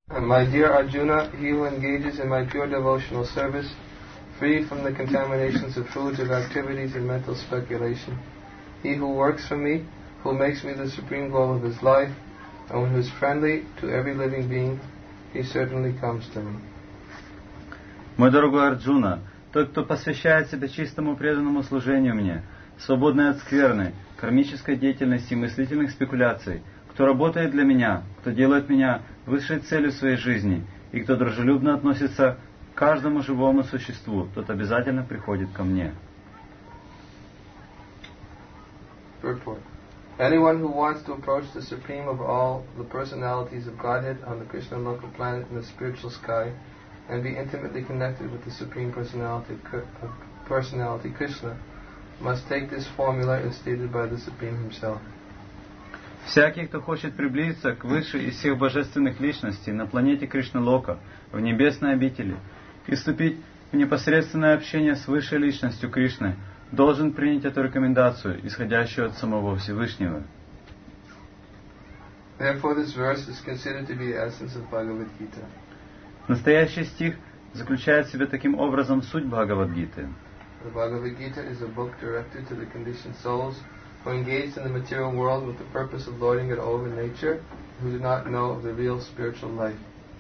And my dear Arjuna, he who engages in my pure devotional service, free from the contaminations of fruitive activities and mental speculation, he who works for me, who makes me the supreme goal of his life, and who is friendly to every living being, he certainly comes to me. Мой дорогой Арджуна, тот, кто посвящает себя чистому преданному служению мне, свободный от скверны, кармической деятельности и мыслительных спекуляций, кто работает для меня, кто делает меня высшей целью своей жизни и кто дружелюбно относится к каждому живому существу, тот обязательно приходит ко мне. Purport. Anyone who wants to approach the supreme of all the personalities of Godhead on the Krishna local planet in the spiritual sky and be intimately connected with the supreme personality Krishna must take this formula as stated by the Supreme himself. Всякий, кто хочет приблизиться к высшей из всех божественных личностей на планете Кришна-лока, в небесной обители, и вступить в непосредственное общение с высшей личностью Кришны, должен принять эту рекомендацию, исходящую от самого Всевышнего. Therefore, this verse is considered to be the essence of Bhagavad Gita. Настоящий стих заключает в себе таким образом суть Бхагавад-гиты. The Bhagavad Gita is a book directed to the conditioned souls who are engaged in the material world with the purpose of lording it over nature, who do not know of the real spiritual life.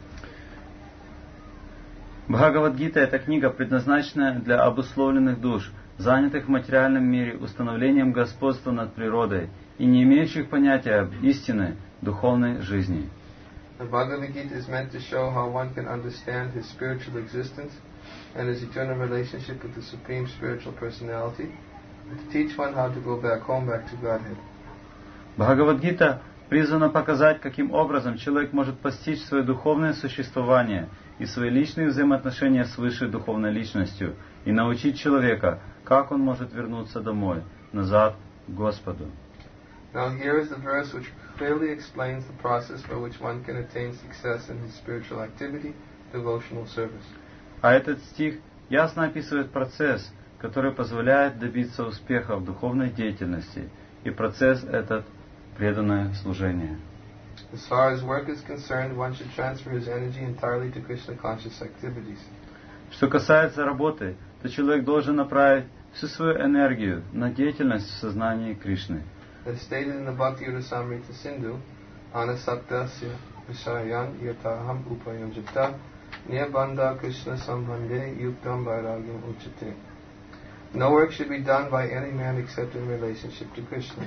Бхагавад-гита — это книга, предназначенная для обусловленных душ, занятых в материальном мире установлением господства над природой и не имеющих понятия об истинной духовной жизни. The Bhagavad Gita is meant to show how one can understand his spiritual existence and his eternal relationship with the Supreme Spiritual Personality, and to teach one how to go back home, back to Godhead. Бхагавад-гита призвана показать, каким образом человек может постичь свое духовное существование и свои личные взаимоотношения с высшей духовной личностью, и научить человека, как он может вернуться домой, назад к Господу. Now here is the verse which clearly explains the process by which one can attain success in his spiritual activity, devotional service. А этот стих ясно описывает процесс, который позволяет добиться успеха в духовной деятельности, и процесс этот — преданное служение. As far as work is concerned, one should transfer his energy entirely to Krishna conscious activities. Что касается работы, то человек должен направить всю свою энергию на деятельность в сознании Кришны. As stated in the Bhakti Rasamrita Sindhu, Anasaktasya Vishayan Yataham Upayamjita Niyabandha Krishna Sambandhe Yuktam Vairagyam Uchate. No work should be done by any man except in relationship to Krishna.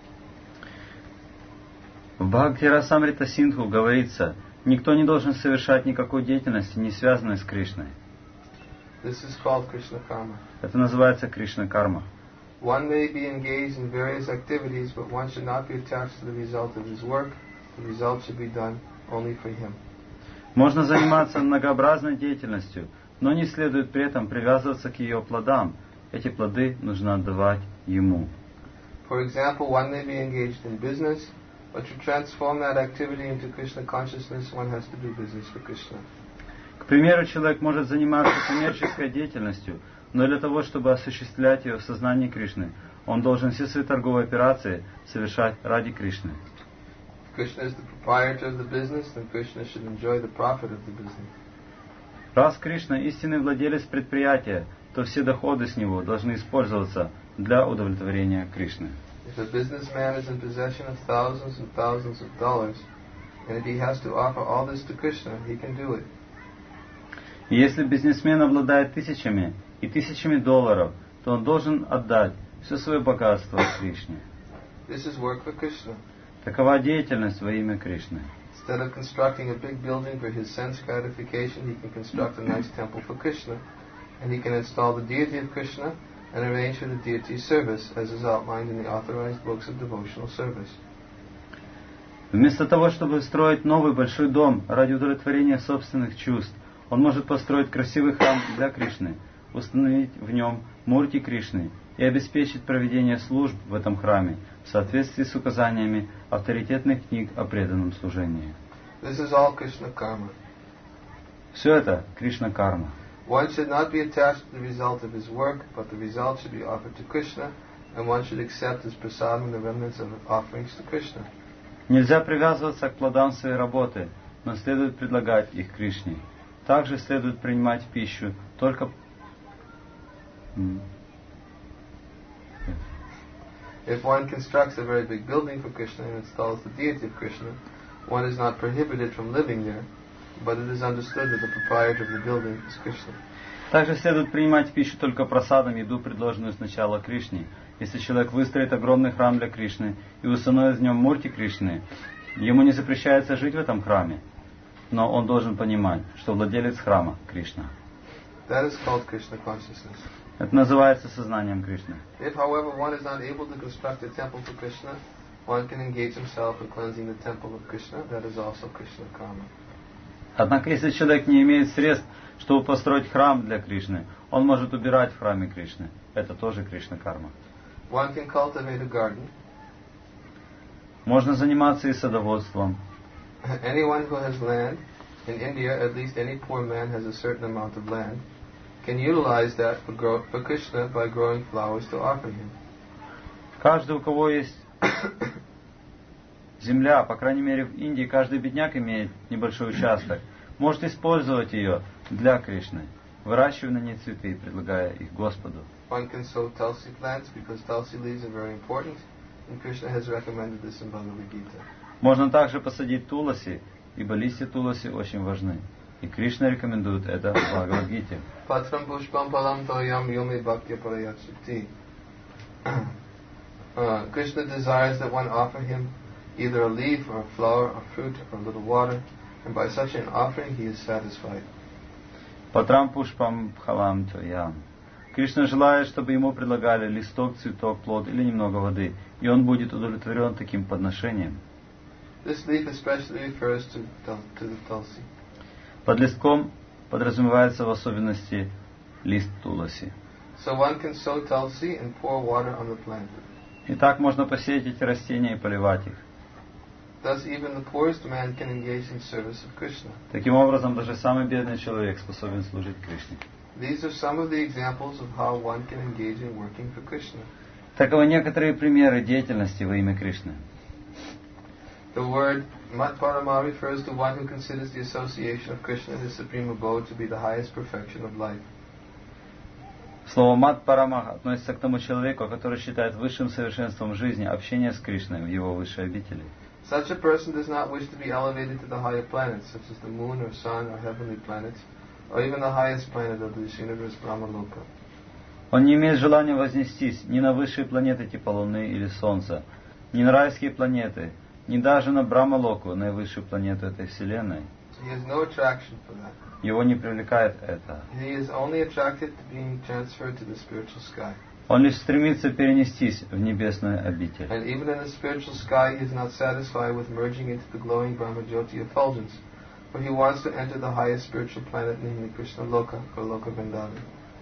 В Бхакти Расамрита Синдху говорится, никто не должен совершать никакой деятельности, не связанной с Кришной. This is called Krishna karma. Это называется Кришна-карма. One may be engaged in various activities, but one should not be attached to the result of his work. The result should be done only for him. Можно заниматься многообразной деятельностью, но не следует при этом привязываться к ее плодам. Эти плоды нужно отдавать Ему. For example, one may be engaged in business, but to transform that activity into Krishna consciousness, one has to do business for Krishna. К примеру, человек может заниматься коммерческой деятельностью, но для того, чтобы осуществлять ее в сознании Кришны, он должен все свои торговые операции совершать ради Кришны. If Krishna is the proprietor of the business, then Krishna should enjoy the profit of the business. Раз Кришна истинный владелец предприятия, то все доходы с него должны использоваться для удовлетворения Кришны. If a businessman is in possession of thousands and thousands of dollars, and if he has to offer all this to Krishna, he can do it. И если бизнесмен обладает тысячами и тысячами долларов, то он должен отдать все свое богатство Кришне. This is work for Krishna. Такова деятельность во имя Кришны. Instead of constructing a big building for his sense gratification, he can construct a nice temple for Krishna, and he can install the deity of Krishna and arrange for the deity's service, as is outlined in the authorized books of devotional service. Вместо того, чтобы строить новый большой дом ради удовлетворения собственных чувств, он может построить красивый храм для Кришны, установить в нем мурти Кришны и обеспечить проведение служб в этом храме в соответствии с указаниями авторитетных книг о преданном служении. This is all Krishna karma. Все это Кришна-карма. One should not be attached to the result of his work, but the result should be offered to Krishna, and one should accept as prasadam the remnants of offerings to Krishna. Нельзя привязываться к плодам своей работы, но следует предлагать их Кришне. Также следует принимать пищу только... If one constructs a very big building for Krishna and installs the deity of Krishna, one is not prohibited from living there, but it is understood that the proprietor of the building is Krishna. Также следует принимать пищу только просадом, еду, предложенную сначала Кришне. Если человек выстроит огромный храм для Кришны и установит в нем мурти Кришны, ему не запрещается жить в этом храме, но он должен понимать, что владелец храма Кришна. That is called Krishna consciousness. Это называется сознанием Кришны. If, however, one is not able to construct a temple for Krishna, one can engage himself in cleansing the temple of Krishna. That is also Krishna karma. Однако, если человек не имеет средств, чтобы построить храм для Кришны, он может убирать в храме Кришны. Это тоже Кришна карма. One can cultivate a garden. Можно заниматься и садоводством. Anyone who has land, in India at least any poor man has a certain amount of land, can utilize that for Krishna by growing flowers to offer him. Каждый, у кого есть земля, по крайней мере в Индии, каждый бедняк имеет небольшой участок, может использовать ее для Кришны, выращивая на ней цветы, предлагая их Господу. One can sow tulsi plants because tulsi leaves are very important, and Krishna has recommended this in Bhagavad Gita. Можно также посадить туласи, ибо листья туласи очень важны. И Кришна рекомендует это в Бхагавад-гите. Patram pushpam palam toyam yomi bhaktya parayachati. Krishna desires that one offer him either a leaf or a flower or fruit or a little water, and by such an offering he is satisfied. Патрам пушпам бхалам тоям. Кришна желает, чтобы ему предлагали листок, цветок, плод или немного воды, и он будет удовлетворен таким подношением. This leaf especially refers to the tulsi. Под листком подразумевается в особенности лист туласи. So one can sow tulsi and pour water on the plant. И так можно посеять эти растения и поливать их. Thus even the poorest man can engage in service of Krishna. Таким образом, даже самый бедный человек способен служить Кришне. These are some of the examples of how one can engage in working for Krishna. Таковы некоторые примеры деятельности во имя Кришны. The word Matparama refers to one who considers the association of Krishna and his supreme abode to be the highest perfection of life. Слово Мат Парамах относится к тому человеку, который считает высшим совершенством жизни общение с Кришной в его высшей обители. Such a person does not wish to be elevated to the higher planets, such as the moon or sun or heavenly planets, or even the highest planet of this universe, Brahmaloka. Он не имеет желания вознестись ни на высшие планеты типа Луны или Солнца, ни на райские планеты, ни даже на Брахмалоку, наивысшую планету этой Вселенной. He has no attraction for that. Его не привлекает это. He is only attracted to being transferred to the spiritual sky. Он лишь стремится перенестись в небесную обитель. And even in the spiritual sky, he is not satisfied with merging into the glowing Brahmajyoti effulgence, for he wants to enter the highest spiritual planet, namely Krishna Loka, or Loka Vrindavan.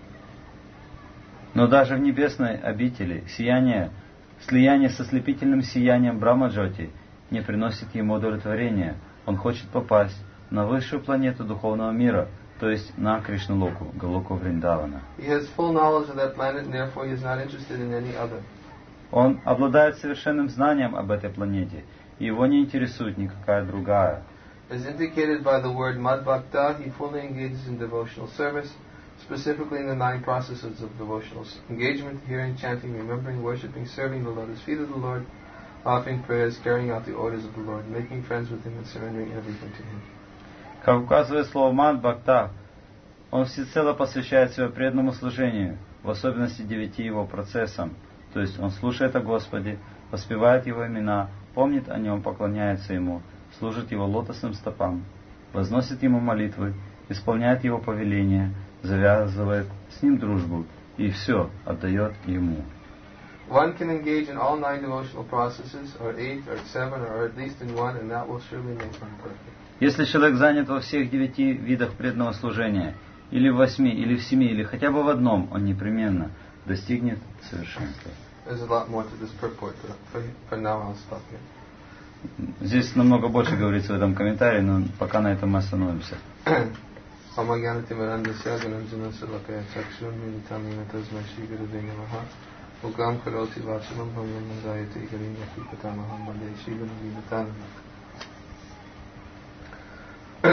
Но даже в небесной обители слияние со слепительным сиянием Брахмаджоти не приносит ему удовлетворения. Он хочет попасть на высшую планету духовного мира, то есть на Кришна-локу, Галоку Вриндавана. He has full knowledge of that planet, and therefore he is not interested in any other. Он обладает совершенным знанием об этой планете, и его не интересует никакая другая. As indicated by the word Madbhakta, he fully engages in devotional service, specifically in the 9 processes of devotional engagement: hearing, chanting, remembering, worshipping, serving the lotus feet of the Lord, offering prayers, carrying out the orders of the Lord, making friends with him, and surrendering everything to him. Как указывает слово Мад Бхакта, он всецело посвящает себя преданному служению, в особенности 9 его процессам, то есть он слушает о Господе, воспевает его имена, помнит о нем, поклоняется ему, служит его лотосным стопам, возносит ему молитвы, исполняет его повеления, завязывает с ним дружбу и все отдает ему. One can engage in all 9 devotional processes, or 8, or 7, or at least in one, and that will surely make one perfect. Если человек занят во всех 9 видах преданного служения, или в 8, или в 7, или хотя бы в одном, он непременно достигнет совершенства. There's a lot more to this purport, but for now I'll stop here. Здесь намного больше говорится в этом комментарии, но пока на этом мы остановимся.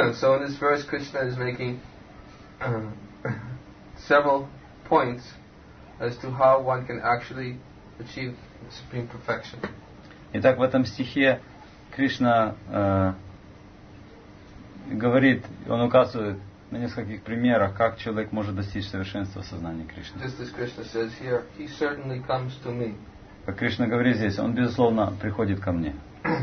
So in this verse, Krishna is making several points as to how one can actually achieve supreme perfection. Итак, в этом стихе Кришна говорит, он указывает на нескольких примерах, как человек может достичь совершенства сознания Кришны. Just as Krishna says here, he certainly comes to me. Как Кришна говорит здесь, он безусловно приходит ко мне.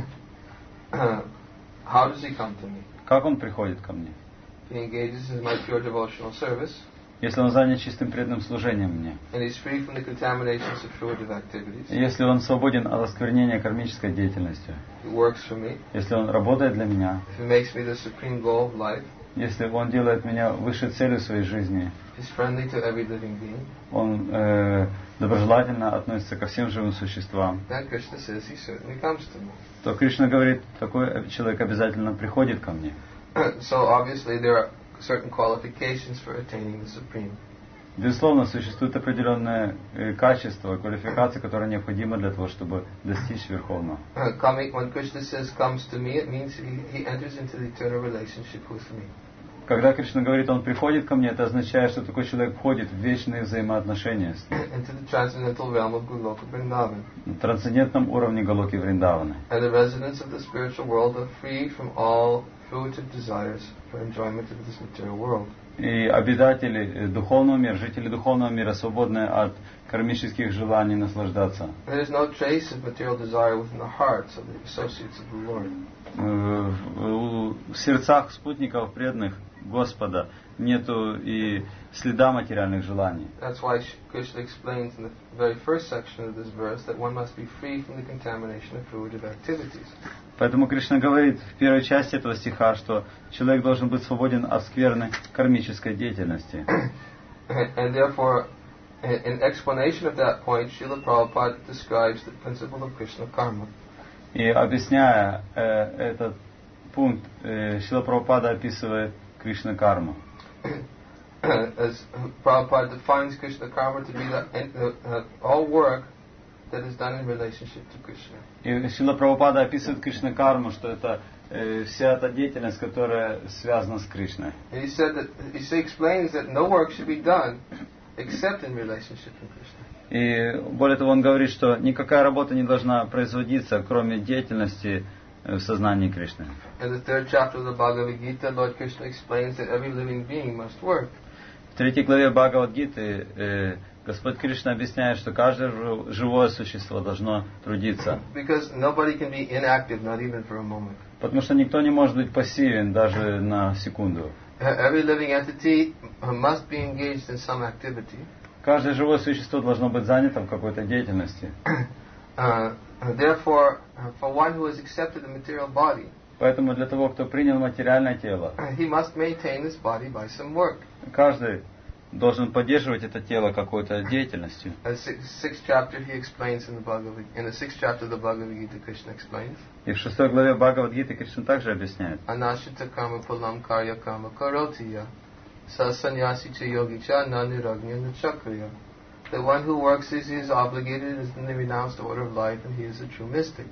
How does he come to me? Как он приходит ко мне? He engages in my pure devotional service. Если он занят чистым преданным служением мне. And he's free from the contaminations of fruitive activities. Если он свободен от осквернения кармической деятельностью. He works for me. Если он работает для меня. If he makes me the supreme goal of life. Если он делает меня высшей целью своей жизни. He's friendly to every living being. Он доброжелательно относится ко всем живым существам. Then Krishna says he certainly comes to me. То Кришна говорит, такой человек обязательно приходит ко мне. So obviously there are certain qualifications for attaining the supreme. Безусловно, существуют определенные качества, квалификации, которые необходимы для того, чтобы достичь Верховного. When Krishna says comes to me, it means he enters into the eternal relationship with me. Когда Кришна говорит, он приходит ко мне, это означает, что такой человек входит в вечные взаимоотношения с ним. Into the transcendental realm of Goloka Vrindavan. На трансцендентном уровне Галоки Вриндаваны. And the residents of the spiritual world are free from all fruitive desires for enjoyment of this material world. И обитатели духовного мира, жители духовного мира свободны от кармических желаний наслаждаться. There is no trace of material desire within the hearts of the associates of the Lord. В сердцах спутников преданных Господа нету и следа материальных желаний. That's why Krishna explains in the very first section of this verse that one must be free from the contamination of fruitive activities. Поэтому Кришна говорит в первой части этого стиха, что человек должен быть свободен от скверны кармической деятельности. And therefore, in explanation of that point, Srila Prabhupada describes the principle of Krishna karma. И объясняя этот пункт, Шрила Прабхупада описывает Кришна карму. As Prabhupada defines Krishna karma to be all work that is done in relationship to Krishna. И Шрила Прабхупада описывает Кришна карму, что это вся эта деятельность, которая связана с Кришной. He explains that no work should be done except in relationship to Krishna. И более того, он говорит, что никакая работа не должна производиться, кроме деятельности в сознании Кришны. In the third chapter of the Bhagavad Gita, Lord Krishna explains that every living being must work. В третьей главе Бхагавад-гиты Господь Кришна объясняет, что каждое живое существо должно трудиться. Because nobody can be inactive, not even for a moment. Потому что никто не может быть пассивен даже на секунду. Every living entity must be engaged in some activity. Каждое живое существо должно быть занято в какой-то деятельности. Therefore, for one who has accepted the material body, поэтому для того, кто принял материальное тело, he must maintain this body by some work. Каждый должен поддерживать это тело какой-то деятельностью. Sixth chapter he explains in the sixth chapter of the Bhagavad Gita, Krishna explains. И в 6 главе Бхагавад-гиты Кришна также объясняет. Anashita karma palam karya karma karotiya. Sasanyasi cha yogi cha naniragnya nachakriya. The one who works as he is obligated is in the renounced order of life, and he is a true mystic.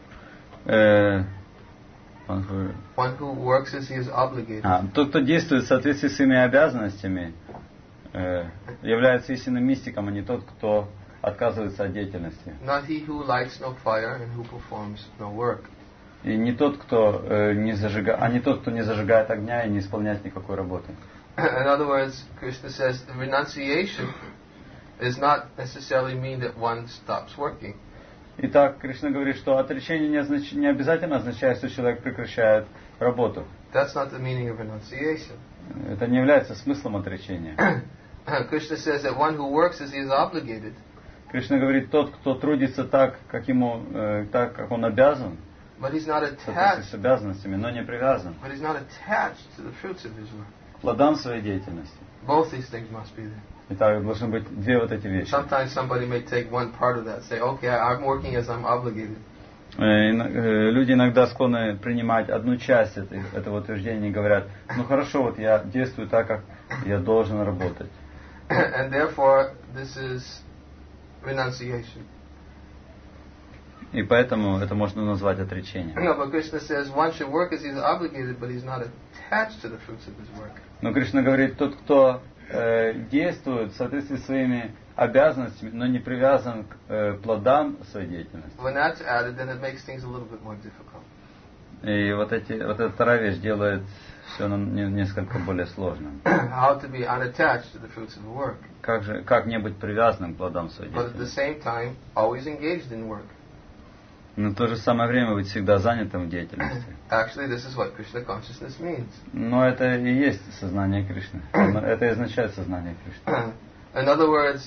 One who works as he is obligated. Тот, кто действует в соответствии с своими обязанностями, является истинным мистиком, а не тот, кто отказывается от деятельности. Not he who lights no fire and who performs no work. И не тот, кто не зажигает огня и не исполняет никакой работы. In other words, Krishna says the renunciation does not necessarily mean that one stops working. Итак, Кришна говорит, что отречение не обязательно означает, что человек прекращает работу. That's not the meaning of renunciation. Это не является смыслом отречения. Krishna says that one who works as he is obligated. Кришна говорит, тот, кто трудится так, как он обязан, but he's not attached, с обязанностями, но не привязан but he's not attached to the fruits of his work. К плодам своей деятельности. Both these things must be there. Итак, должны быть две вот эти вещи. Sometimes somebody may take one part of that, say, okay, I'm working as I'm obligated. Люди иногда склонны принимать одну часть этого утверждения и говорят, ну хорошо, вот я действую так, как я должен работать. And therefore, this is renunciation. И поэтому это можно назвать отречением. No, but Krishna says one should work as he's obligated, but he's not attached to the fruits of his work. Но Кришна говорит, тот, кто действует в соответствии с своими обязанностями, но не привязан к плодам своей деятельности. When that's added, then it makes things a little bit more difficult. И вот эта вторая вещь делает все несколько более сложным. How to be unattached to the fruits of the work, Как не быть привязанным к плодам своей but at the деятельности? same time always engaged in work. Но в то же самое время быть всегда занятым в деятельности. Actually, this is what Krishna consciousness means. Но это и есть сознание Кришны. Это и означает сознание Кришны. In other words,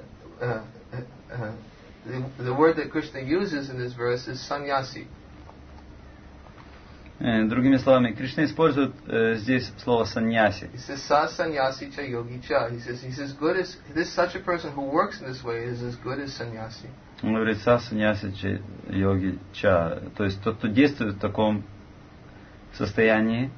the word that Krishna uses in this verse is sannyasi. Другими словами, Кришна использует здесь слово саньяси. He says, sa sannyasi cha yogi cha. He says, good as this such a person who works in this way is as good as sannyasi. Он говорит са саньяси йоги ча. То есть тот, кто действует в таком состоянии,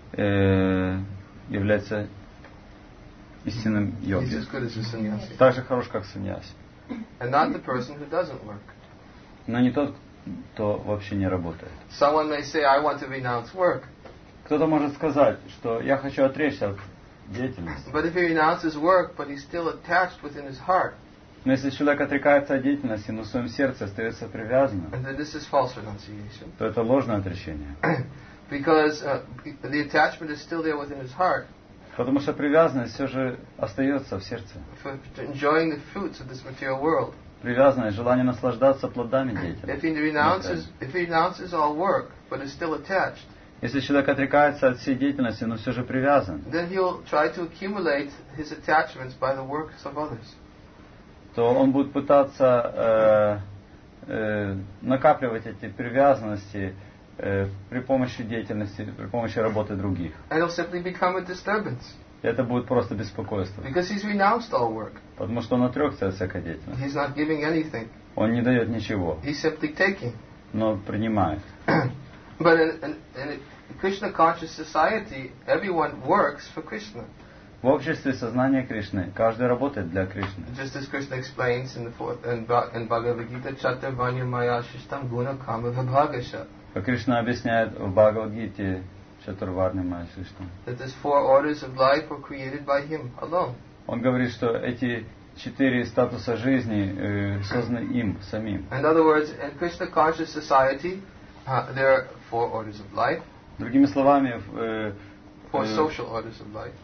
является истинным He's йоги. as good as a sannyasi. Так же хорош, как саньяси. And not the person who doesn't work. Но не тот, кто вообще не работает. Someone may say, I want to renounce work. Кто-то может сказать, что я хочу отречься от деятельности. But if he renounces work, but he's still attached within his heart, Но если человек отрекается от деятельности, но в своем сердце остается привязанным, then this is false renunciation. то это ложное отречение. Because the attachment is still there within his heart, Потому что привязанность все же остается в сердце. for enjoying the fruits of this material world. Привязанность, желание наслаждаться плодами If деятельности. he renounces all work, but is still attached, Если человек отрекается от всей деятельности, но все же привязан, then he'll try to accumulate his attachments by the works of others. то он будет пытаться накапливать эти привязанности при помощи деятельности, при помощи работы других. And it'll simply become a disturbance, И это будет просто беспокойство. because he's renounced all work. Потому что он отрекся от всякой деятельности. He's not giving anything. Он не дает ничего, He's simply taking. но принимает. But in a Krishna conscious society, everyone works for Krishna. В обществе сознания Кришны каждый работает для Кришны. Just as Krishna explains in Bhagavad Gita, Chaturvanya Maya Shishtam Guna Kama Vibhagasha, Как Кришна объясняет в Бхагавад-гите Чатурварни Майшиштам, that these four orders of life were created by him alone. он говорит, что эти 4 статуса жизни созданы им самим. In other words, in Krishna conscious society, there are four orders of life, Другими словами, four social orders of life.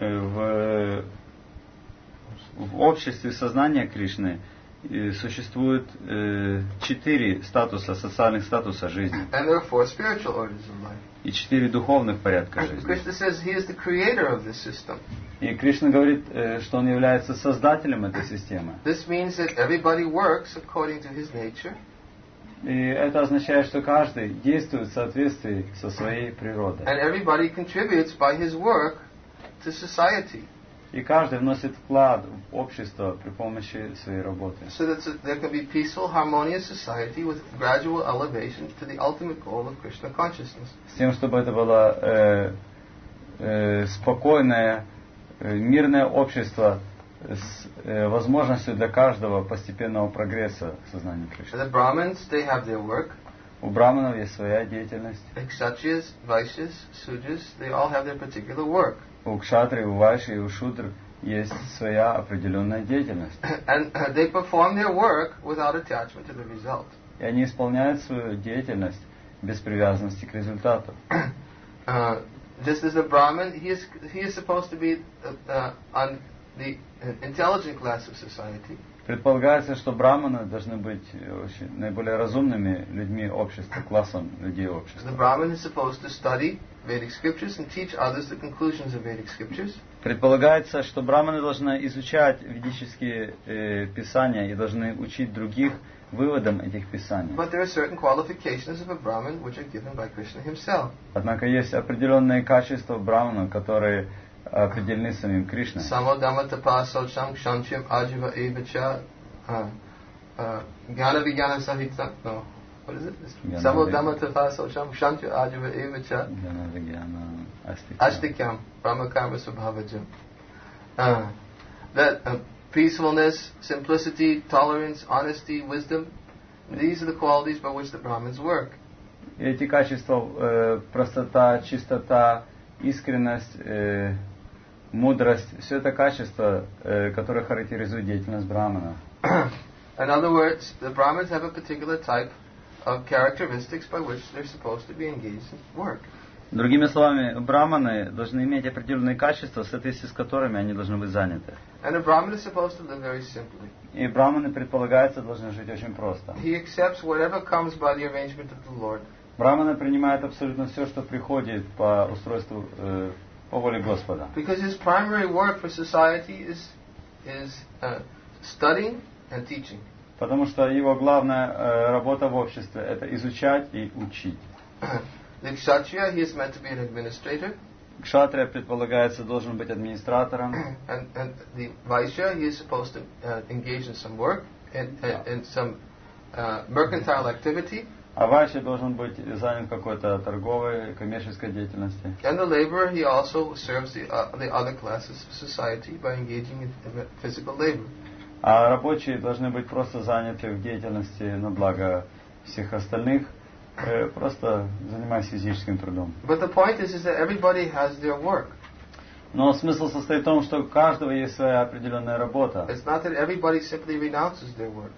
в обществе сознания Кришны существует 4 статуса, социальных статуса жизни And there are four spiritual orders of life. и 4 духовных порядка And жизни. Krishna says he is the creator of this system. И Кришна говорит, что он является создателем этой системы. This means that everybody works according to his nature, И это означает, что каждый действует в соответствии со своей природой. and everybody contributes by his work to society, И каждый вносит вклад в общество при помощи своей работы. so that there can be peaceful, harmonious society with gradual elevation to the ultimate goal of Krishna consciousness. С тем, чтобы это было спокойное, мирное общество с возможностью для каждого постепенного прогресса в сознании Кришны. The Brahmins, they have their work. У браманов есть своя деятельность. The Kshatriyas, Vaishyas, Sudras, they all have their particular work. У кшатри, у вайши и у шудр есть своя определенная деятельность. And they perform their work without attachment to the result. И они исполняют свою деятельность без привязанности к результату. Just as the Brahmin, he is supposed to be on the intelligent class of society. Предполагается, что браманы должны быть наиболее разумными людьми общества, классом людей общества. The Brahmin is supposed to study Vedic scriptures and teach others the conclusions of Vedic scriptures. Предполагается, что браманы должны изучать ведические писания и должны учить других выводам этих писаний. But there are certain qualifications of a Brahmin which are given by Krishna himself. Однако есть определенные качества брамана, которые определены самим Кришной. Samodama tapasaucham kshantyam ajiva evacha jnana vijnana sahitam. No, what is it? Samodama tapasaucham kshantyam ajiva evacha ashtikyam brahmakarma svabhavajam. That peacefulness, simplicity, tolerance, honesty, wisdom, These are the qualities by which the Brahmins work. И эти качества, простота, чистота, искренность, мудрость, все это качества, которые характеризуют деятельность брамана. In other words, the Brahmins have a particular type of characteristics by which they're supposed to be engaged in work. Другими словами, браманы должны иметь определенные качества, в соответствии с которыми они должны быть заняты. And a Brahmin is supposed to live very simply. И браманы, предполагается, должны жить очень просто. He accepts whatever comes by the arrangement of the Lord. Браманы принимают абсолютно все, что приходит по устройству, по воле Господа. Because his primary work for society is studying and teaching. Потому что его главная работа в обществе – это изучать и учить. The Kshatriya, he is meant to be an administrator. Кшатрия, предполагается, должен быть администратором. And the Vaishya, he is supposed to engage in some work, in some mercantile activity. А вайшья должен быть занят какой-то торговой, коммерческой деятельностью. And the laborer, he also serves the other classes of society by engaging in physical labor. А рабочие должны быть просто заняты в деятельности на благо всех остальных, просто занимаясь физическим трудом. But the point is that everybody has their work. Но смысл состоит в том, что у каждого есть своя определенная работа. It's not that everybody simply renounces their work.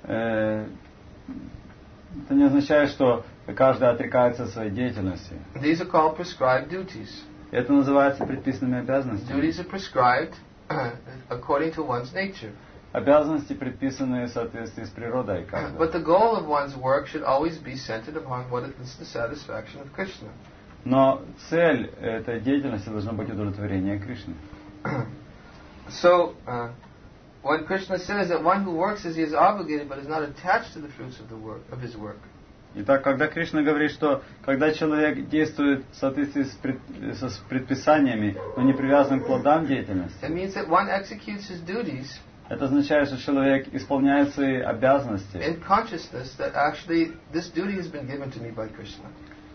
Это не означает, что каждый отрекается от своей деятельности. These are called prescribed duties. Это называется предписанными обязанностями. Duties are prescribed according to one's nature. Обязанности предписаны в соответствии с природой каждого. But the goal of one's work should always be centered upon what is the satisfaction of Krishna. Но цель этой деятельности должна быть удовлетворение Кришны. So, when Krishna says that one who works as he is obligated but is not attached to the fruits of his work. Итак, когда Кришна говорит, что когда человек действует в соответствии с предписаниями, но не привязан к плодам деятельности, It means that one executes his duties это означает, что человек исполняет свои обязанности in consciousness that actually this duty has been given to me by Krishna.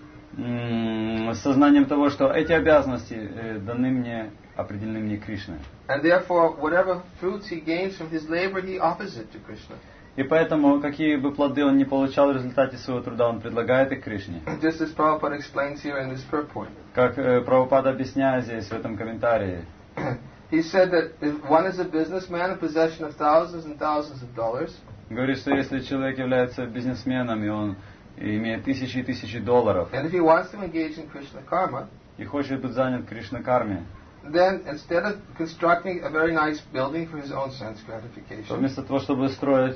С сознанием того, что эти обязанности даны мне, определены мне Кришной. And therefore, whatever fruits he gains from his labor, he offers it to Krishna. И поэтому, какие бы плоды он не получал в результате своего труда, он предлагает их Кришне. Just as Prabhupada explains here in this purport. Как Прабхупада объясняет здесь, в этом комментарии. He said that if one is a businessman in possession of thousands and thousands of dollars, Говорит, что если человек является бизнесменом, и он имеет тысячи и тысячи долларов, and if he wants to engage in Krishna karma, и хочет быть занят Кришна-карме, then instead of constructing a very nice building for his own sense то gratification, вместо того, чтобы строить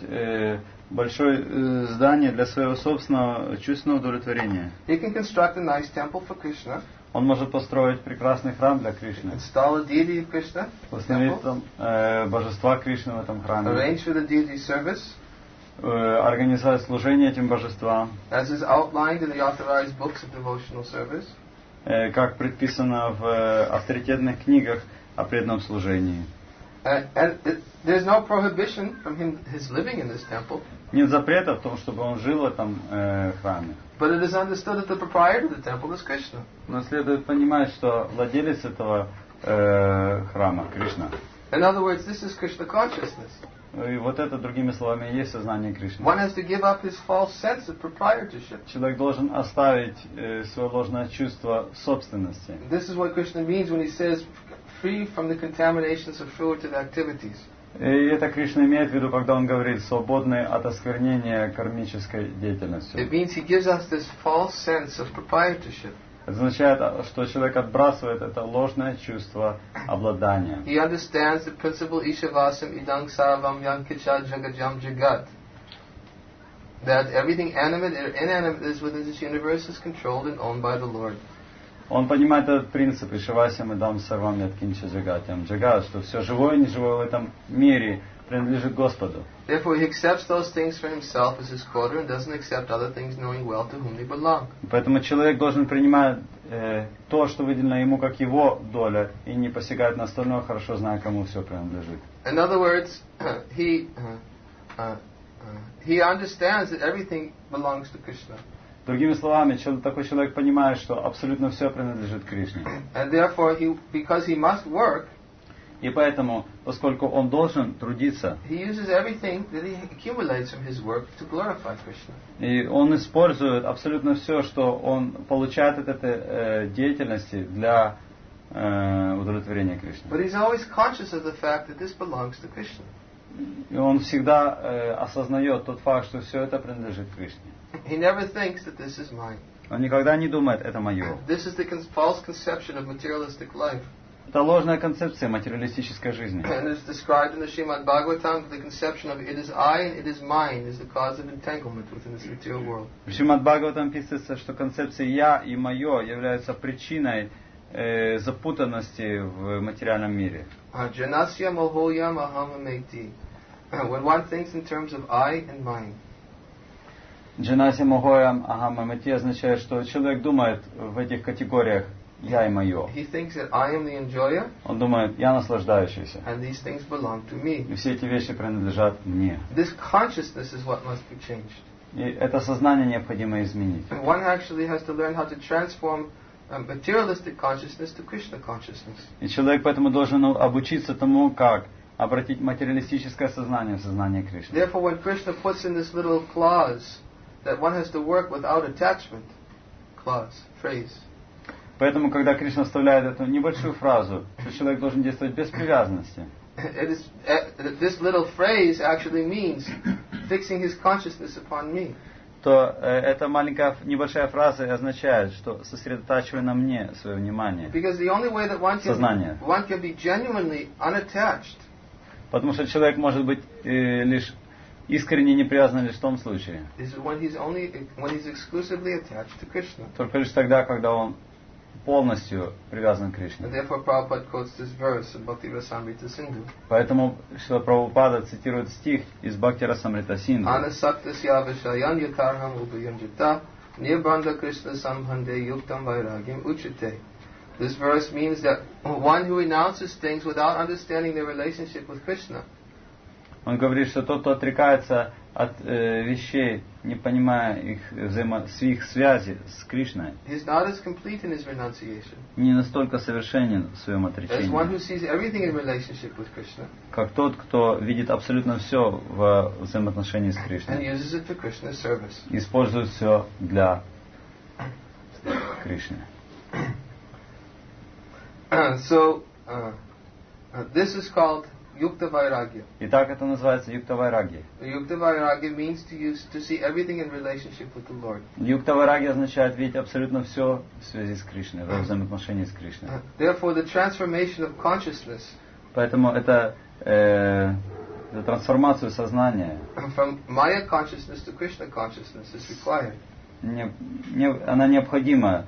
большое здание для своего собственного чувственного удовлетворения, he can construct a nice temple for Krishna, он может построить прекрасный храм для Кришны, install a deity of Krishna, установить temple, там божества Кришны в этом храме, arrange for the deity's service, организовать служение этим божествам, as is outlined in the authorized books of devotional service, как предписано в авторитетных книгах о преданном служении. There's no prohibition from his living in this temple, Нет запрета в том, чтобы он жил в этом храме. but it is understood that the proprietor of the temple is Krishna. Но следует понимать, что владелец этого храма Кришна. In other words, this is Krishna consciousness. И вот это, другими словами, и есть сознание Кришны. One has to give up his false sense of proprietorship. Человек должен оставить свое ложное чувство собственности. This is what Krishna means when he says, free from the contaminations of fruitive activities. И это Кришна имеет в виду, когда он говорит, свободный от осквернения кармической деятельностью. It means he gives us this false sense of proprietorship. Это означает, что человек отбрасывает это ложное чувство обладания. He understands the principle Ishavasam idang sarvam yankicha jagajam jagat. That everything animate or inanimate that is within this universe is controlled and owned by the Lord. Он понимает этот принцип, Ишавасям и дам сарвам яткинча джагатям джагат, что все живое и неживое в этом мире принадлежит Господу. Therefore he accepts those things for himself as his quota and doesn't accept other things knowing well to whom they belong. Поэтому человек должен принимать то, что выделено ему как его доля, и не посягать на остальное, хорошо зная, кому все принадлежит. In other words, he understands that everything belongs to Krishna. Другими словами, такой человек понимает, что абсолютно все принадлежит Кришне. And therefore, because he must work, И поэтому, поскольку он должен трудиться, he uses everything that he accumulates from his work to glorify Krishna. и он использует абсолютно все, что он получает от этой деятельности для удовлетворения Кришны. But he's always conscious of the fact that this belongs to Krishna. И он всегда осознает тот факт, что все это принадлежит Кришне. He never thinks that this is mine. Он никогда не думает, это мое. This is the false conception of materialistic life. Это ложная концепция материалистической жизни. And it's described in the Srimad Bhagavatam, the conception of it is I and it is mine is the cause of entanglement within this material world. В Шримад Бхагаватам пишется, что концепция «я» и «моё» являются причиной запутанности в материальном мире. Janasya mohoyam ahamameti. When one thinks in terms of I and mine. Джанаси Могоям Ахамамати означает, что человек думает в этих категориях «я» и «моё». He thinks that I am the enjoyer, Он думает «я наслаждающийся». and these things belong to me. И все эти вещи принадлежат мне. This consciousness is what must be changed. И это сознание необходимо изменить. And one actually has to learn how to transform materialistic consciousness to Krishna consciousness. И человек поэтому должен обучиться тому, как обратить материалистическое сознание в сознание Кришны. Therefore, when Krishna puts in this little clause that one has to work without attachment, clause, phrase. Поэтому, когда Кришна вставляет эту небольшую фразу, что человек должен действовать без привязанности, This little phrase actually means fixing his consciousness upon me. то эта маленькая небольшая фраза означает, что сосредотачивай на мне свое внимание, Because the only way that one сознание. can be genuinely unattached Потому что человек может быть лишь искренне не привязан лишь в том случае, is when he's exclusively attached to Krishna. только лишь тогда, когда он полностью привязан к Кришне. And therefore Prabhupada quotes this verse in Bhakti Rasamrita Sindhu. Поэтому Шрила Прабхупада цитирует стих из Бхакти Расамрита Синдху. Anasaktasya vishayan yatarham upayanjita nirbandha Krishna sambhande yuktam vairagim uchite. This verse means that one who renounces things without understanding their relationship with Krishna, Он говорит, что тот, кто отрекается от вещей, не понимая их связи с Кришной, he's not as complete in his renunciation не настолько совершенен в своем as one отречении, who sees everything in relationship with Krishna как тот, кто видит абсолютно все в взаимоотношении с and Кришной, uses it for Krishna's service. и использует все для Кришны. This is called Yukta Vairagya. Итак, это называется Юкта Вайраги. Yukta Vairagya means to see everything in relationship with the Lord. Юкта Вайраги означает видеть абсолютно все в связи с Кришной, во взаимоотношении с Кришной. Therefore, the transformation of consciousness Поэтому это трансформацию сознания, from Maya consciousness to Krishna consciousness is required. она необходима,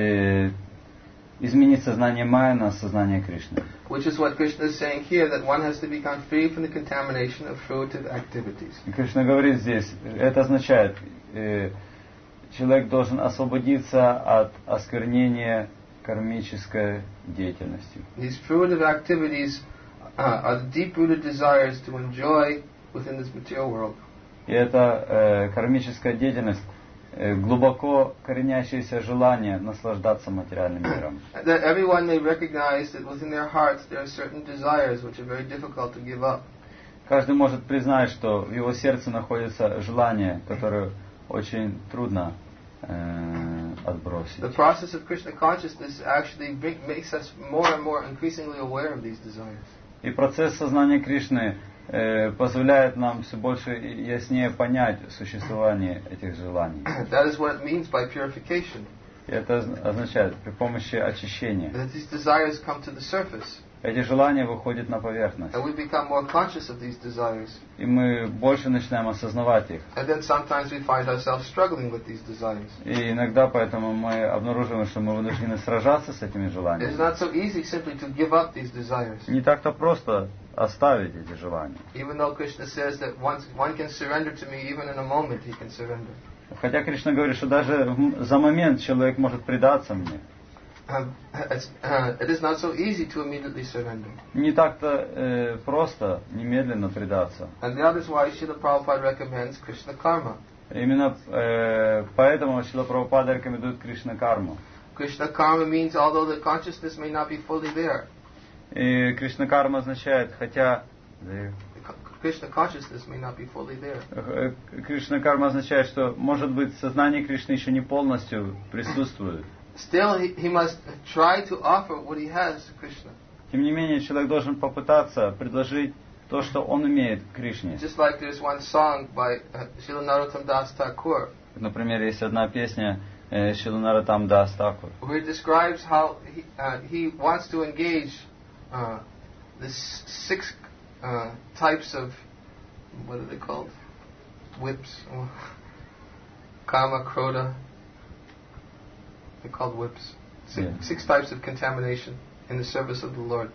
изменить сознание Майя на сознание Кришны. Which is what Krishna is saying here, that one has to become free from the contamination of fruitive activities. И Кришна говорит здесь, это означает, человек должен освободиться от осквернения кармической деятельности. These fruitive activities are the deep-rooted desires to enjoy within this material world. И эта кармическая деятельность глубоко коренящееся желание наслаждаться материальным миром. That everyone may recognize that within their hearts there are certain desires which are very difficult to give up. Каждый может признать, что в его сердце находится желание, которое очень трудно отбросить. The process of Krishna consciousness actually makes us more and more increasingly aware of these desires. И процесс сознания Кришны позволяет нам все больше и яснее понять существование этих желаний. That is what it means by purification. И это означает при помощи очищения. That these desires come to the surface. Эти желания выходят на поверхность. And we become more conscious of these desires. И мы больше начинаем осознавать их. And then sometimes we find ourselves struggling with these desires. И иногда поэтому мы обнаруживаем, что мы вынуждены сражаться с этими It's желаниями. not so easy simply to give up these desires. Не так-то просто оставить эти желания. Even though Krishna says that one can surrender to me even in a moment, he can surrender. Хотя Кришна говорит, что даже за момент человек может предаться мне. It is not so easy to immediately surrender. Не так-то просто немедленно предаться. And that is why Srila Prabhupada recommends Krishna karma. Именно поэтому Шрила Прабхупада рекомендует Кришна карму. Krishna karma means although the consciousness may not be fully there, И Кришна карма означает, хотя Krishna consciousness may not be fully there. Кришна карма означает, что, может быть, сознание Кришны еще не полностью присутствует. Still, he must try to offer what he has to Krishna. Тем не менее, человек должен попытаться предложить то, что он имеет к Кришне. Just like there's one song by Srila Narottam Das Thakur. Например, есть одна песня Шрила Нароттам Дас Такур, where it describes how he wants to engage the 6 types of, what are they called? Whips. Kama, Krodha. They're called whips. Six types of contamination in the service of the Lord.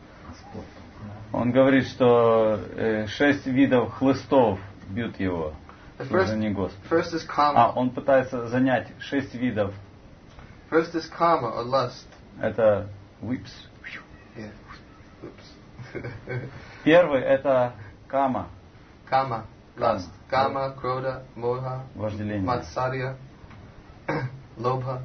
Он говорит, что 6 видов хлыстов бьют его. First is karma. Он пытается занять 6 видов. First is karma or lust. Это whips. Yeah, whips. Первый это кама. Kama, lust. Kama, Krodha, Moha, вожделение. Matsarya, Lobha.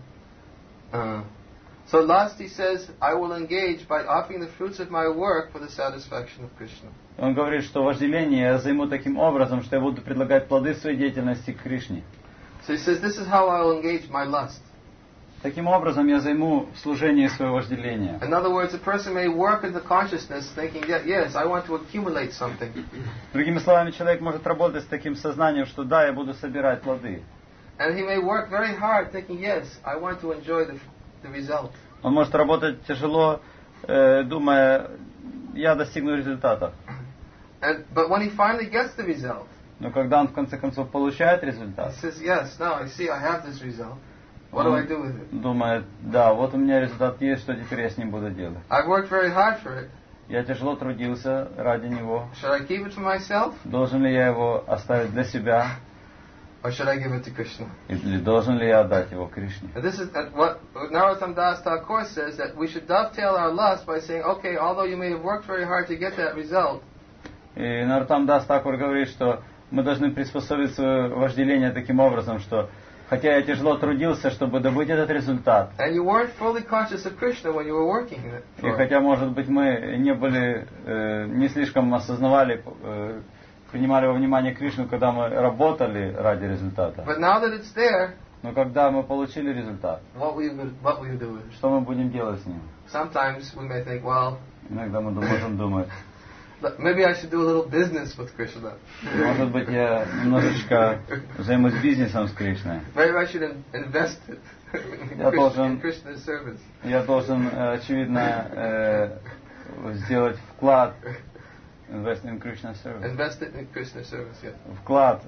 So last he says, I will engage by offering the fruits of my work for the satisfaction of Krishna. Он говорит, что вожделение я займу таким образом, что я буду предлагать плоды своей деятельности к Кришне. So he says, this is how I will engage my lust. Таким образом я займу в служении свое вожделение. In other words, a person may work in the consciousness thinking that, yes, I want to accumulate something. Другими словами, человек может работать с таким сознанием, что да, я буду собирать плоды. And he may work very hard thinking, yes, I want to enjoy the result. Он может работать тяжело, думая, я достигну результата. But when he finally gets the result, но когда он в конце концов получает результат, he says, yes, now I see I have this result. What do I do with it? Думает, да, вот у меня результат есть, что теперь я с ним буду делать. I've worked very hard for it. Я тяжело трудился ради него. Should I keep it for myself? Должен ли я его оставить для себя? Or should I give it to Krishna? Или должен ли я отдать его Кришне? And this is what Narottam Das Thakur says, that we should dovetail our lust by saying, okay, although you may have worked very hard to get that result, И Нароттам Дас Такур говорит, что мы должны приспособить свое вожделение таким образом, что хотя я тяжело трудился, чтобы добыть этот результат, and you weren't fully conscious of Krishna when you were working in it. И хотя, может быть, мы не были, не слишком осознавали, принимали во внимание Кришну, когда мы работали ради результата. But now that it's there, но когда мы получили результат, what will you do with it? Что мы будем делать с ним? Sometimes we may think, well, иногда мы можем думать, maybe I should do a little business with Krishna. Может быть, я немножечко займусь бизнесом с Кришной. Maybe I should invest it in Krishna's service. Я должен, очевидно, сделать вклад. Invest in Krishna service. Invest it in Krishna service, yeah. Вклад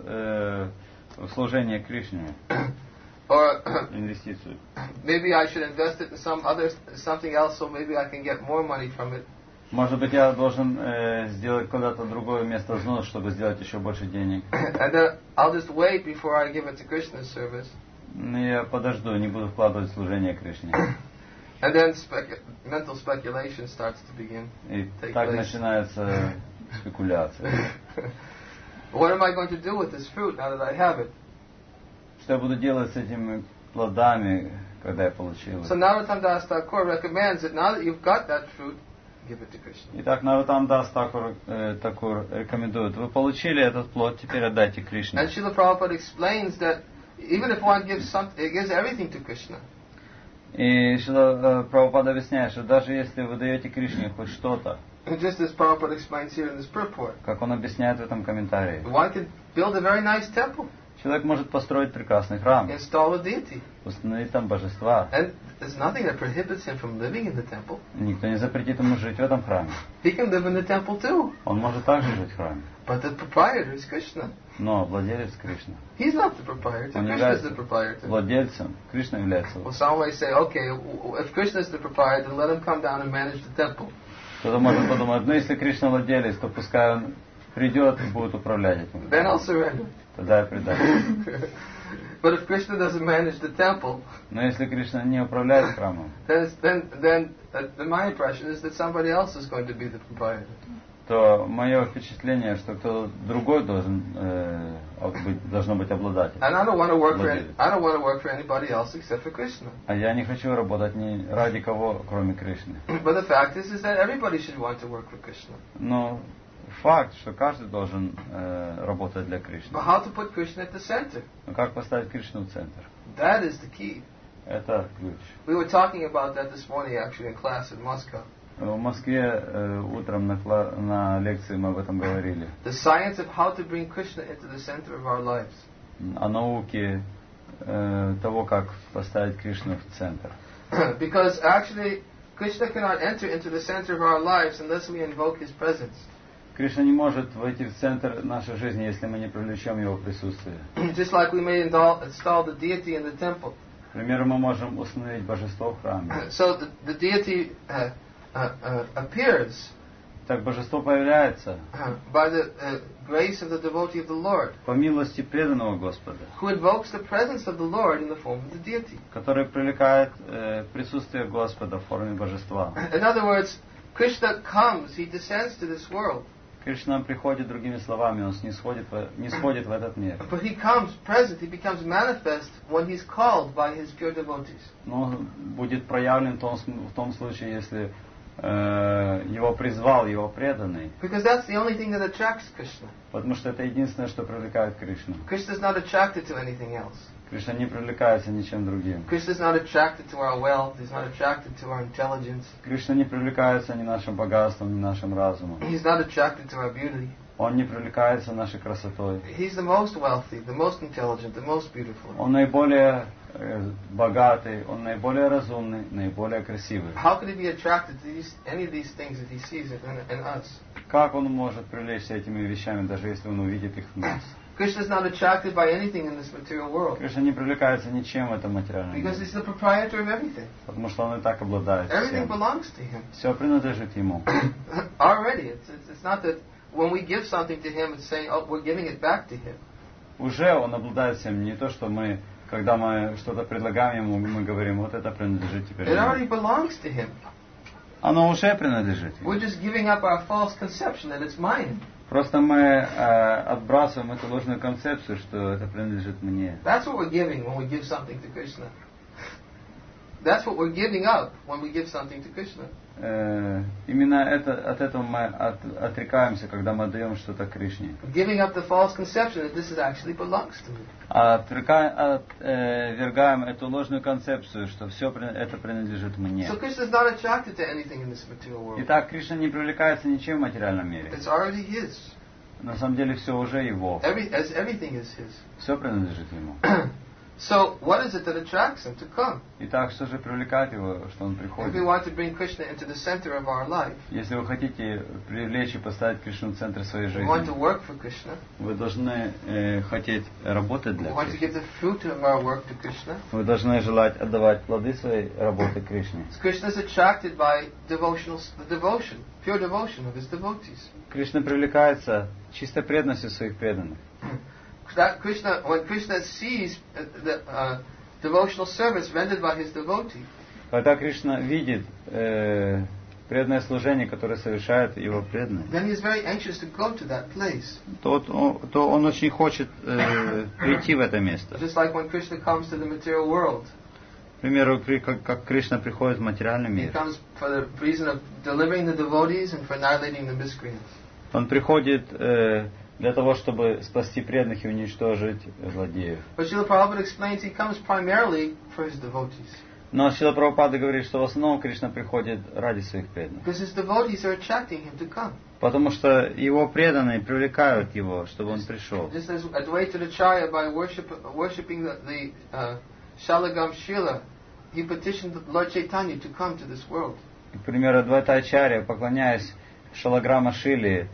в служение Кришне. Or инвестицию. Maybe I should invest it in something else, so maybe I can get more money from it. Может быть, я должен сделать куда-то другое место взнос, чтобы сделать еще больше денег. And then I'll just wait before I give it to Krishna's service. Я подожду, не буду вкладывать в служение Кришне. And then mental speculation starts to begin. И так начинается спекуляция. What am I going to do with this fruit now that I have it? Что я буду делать с этими плодами, когда я получил? So Narottam Das Thakur recommends that now that you've got that fruit, give it to Krishna. Итак, Нароттам Дас Такур рекомендует: вы получили этот плод, теперь отдайте Кришне. And Srila Prabhupada explains that even if one gives something, it gives everything to Krishna. И Шрила Прабхупада объясняет, что даже если вы даете Кришне хоть что-то, just as Prabhupada explains here in this purport, как он объясняет в этом комментарии, one can build a very nice temple. Человек может построить прекрасный храм, install a deity, установить там божества. And there's nothing that prohibits him from living in the temple. Никто не запретит ему жить в этом храме. He can live in the temple too. Он может также жить в храме. But the proprietor is Krishna. Но владелец Кришна. He's not the proprietor. Krishna is the proprietor. Владельцем. Кришна является. Well, some may say, okay, if Krishna is the proprietor, then let him come down and manage the temple. Кто-то может подумать, ну если Кришна владелец, то пускай он придет и будет управлять этим. Then I'll surrender. Тогда я предам. But if Krishna doesn't manage the temple, но если Кришна не управляет храмом, then my impression is that somebody else is going to be the proprietor. то мое впечатление, что кто другой должно быть обладателем. And I don't want to work for anybody else except for Krishna. А я не хочу работать ни ради кого, кроме Кришны. But the fact is that everybody should want to work for Krishna. Но факт, что каждый должен работать для Кришны. But how to put Krishna at the center? Но как поставить Кришну в центр? That is the key. Это ключ. We were talking about that this morning actually in class in Moscow. В Москве утром на лекции мы об этом говорили. The science of how to bring Krishna into the center of our lives. О науке того, как поставить Кришну в центр. Because actually Krishna cannot enter into the center of our lives unless we invoke His presence. Кришна не может войти в центр нашей жизни, если мы не привлечем Его присутствие. Just like we may install the deity in the temple. К примеру, мы можем установить божество в храме. So the deity appears Так божество появляется by the grace of the devotee of the Lord, по милости преданного Господа, who invokes the presence of the Lord in the form of the deity. который привлекает присутствие Господа в форме божества. In other words, Krishna comes, He descends to this world. Кришна приходит, другими словами, Он не сходит в этот мир. But He comes present, He becomes manifest when He's called by His pure devotees. Но Он будет проявлен в том случае, если Его призвал Его преданный. Because that's the only thing that attracts Krishna. Потому что это единственное, что привлекает Кришну. Krishna is not attracted to anything else. Кришна не привлекается ничем другим. Krishna is not attracted to our wealth. He's not attracted to our intelligence. Кришна не привлекается ни нашим богатством, ни нашим разумом. He's not attracted to our beauty. Он не привлекается нашей красотой. He's the most wealthy, the most intelligent, the most beautiful. Он наиболее богатый, он наиболее разумный, наиболее красивый. How could he be attracted to any of these things that he sees in us? Как он может привлечься этими вещами, даже если он увидит их в нас? Krishna is not attracted by anything in this material world. Кришна не привлекается ничем в этом материальном мире. Because he's the proprietor of everything. Потому что он и так обладает Everything всем. belongs to him. Все принадлежит ему. Already, it's not that when we give something to him, it's saying, oh, we're giving it back to him. Уже он обладает всем. Не то, что мы, когда мы что-то предлагаем ему, мы говорим, вот это принадлежит теперь It ему. already belongs to him. Оно уже принадлежит ему. We're just giving up our false conception that it's mine. Просто мы отбрасываем эту ложную концепцию, что это принадлежит мне. That's what we're giving when we give something to Krishna. That's what we're giving up when we give something to Krishna. Именно от этого мы отрекаемся, когда мы отдаем что-то Кришне. Giving up the false conception that this actually belongs to me. Отвергаем эту ложную концепцию, что все это принадлежит мне. So Krishna is not attracted to anything in this material world. Итак, Кришна не привлекается ничем в материальном мире. It's already His. На самом деле все уже его. Everything is His. Все принадлежит ему. So, what is it that attracts Him to come? Итак, что же привлекает его, что он If we приходит? want to bring Krishna into the center of our life, Если вы хотите привлечь и поставить Кришну в центр своей we want жизни, to work for Krishna, вы должны хотеть работать we для want to Кришны. give the fruit of our work to Krishna. Вы должны желать отдавать плоды своей работы Кришне. Krishna is attracted by the devotion, pure devotion of His devotees. Кришна привлекается чистой преданностью своих преданных. That Krishna, when Krishna sees the devotional service rendered by His devotee, Когда Кришна видит преданное служение, которое совершает его преданные, then he is very anxious to go to that place. то он очень хочет прийти в это место. Just like when Krishna comes to the material world, К примеру, как Кришна приходит в материальный He мир. comes for the reason of delivering the devotees and for annihilating the miscreants. Он приходит для того, чтобы спасти преданных и уничтожить злодеев. But Srila Prabhupada explains He comes primarily for His devotees. Но Шрила Прабхупада говорит, что в основном Кришна приходит ради своих преданных. Because His devotees are attracting Him to come. Потому что его преданные привлекают его, чтобы он пришел. Just as Advaita Acharya, by worshipping the Shalagam Srila, he petitioned Lord Chaitanya to come to this world. К примеру, Адвайта Ачарья, поклоняясь Шалаграма Шиле,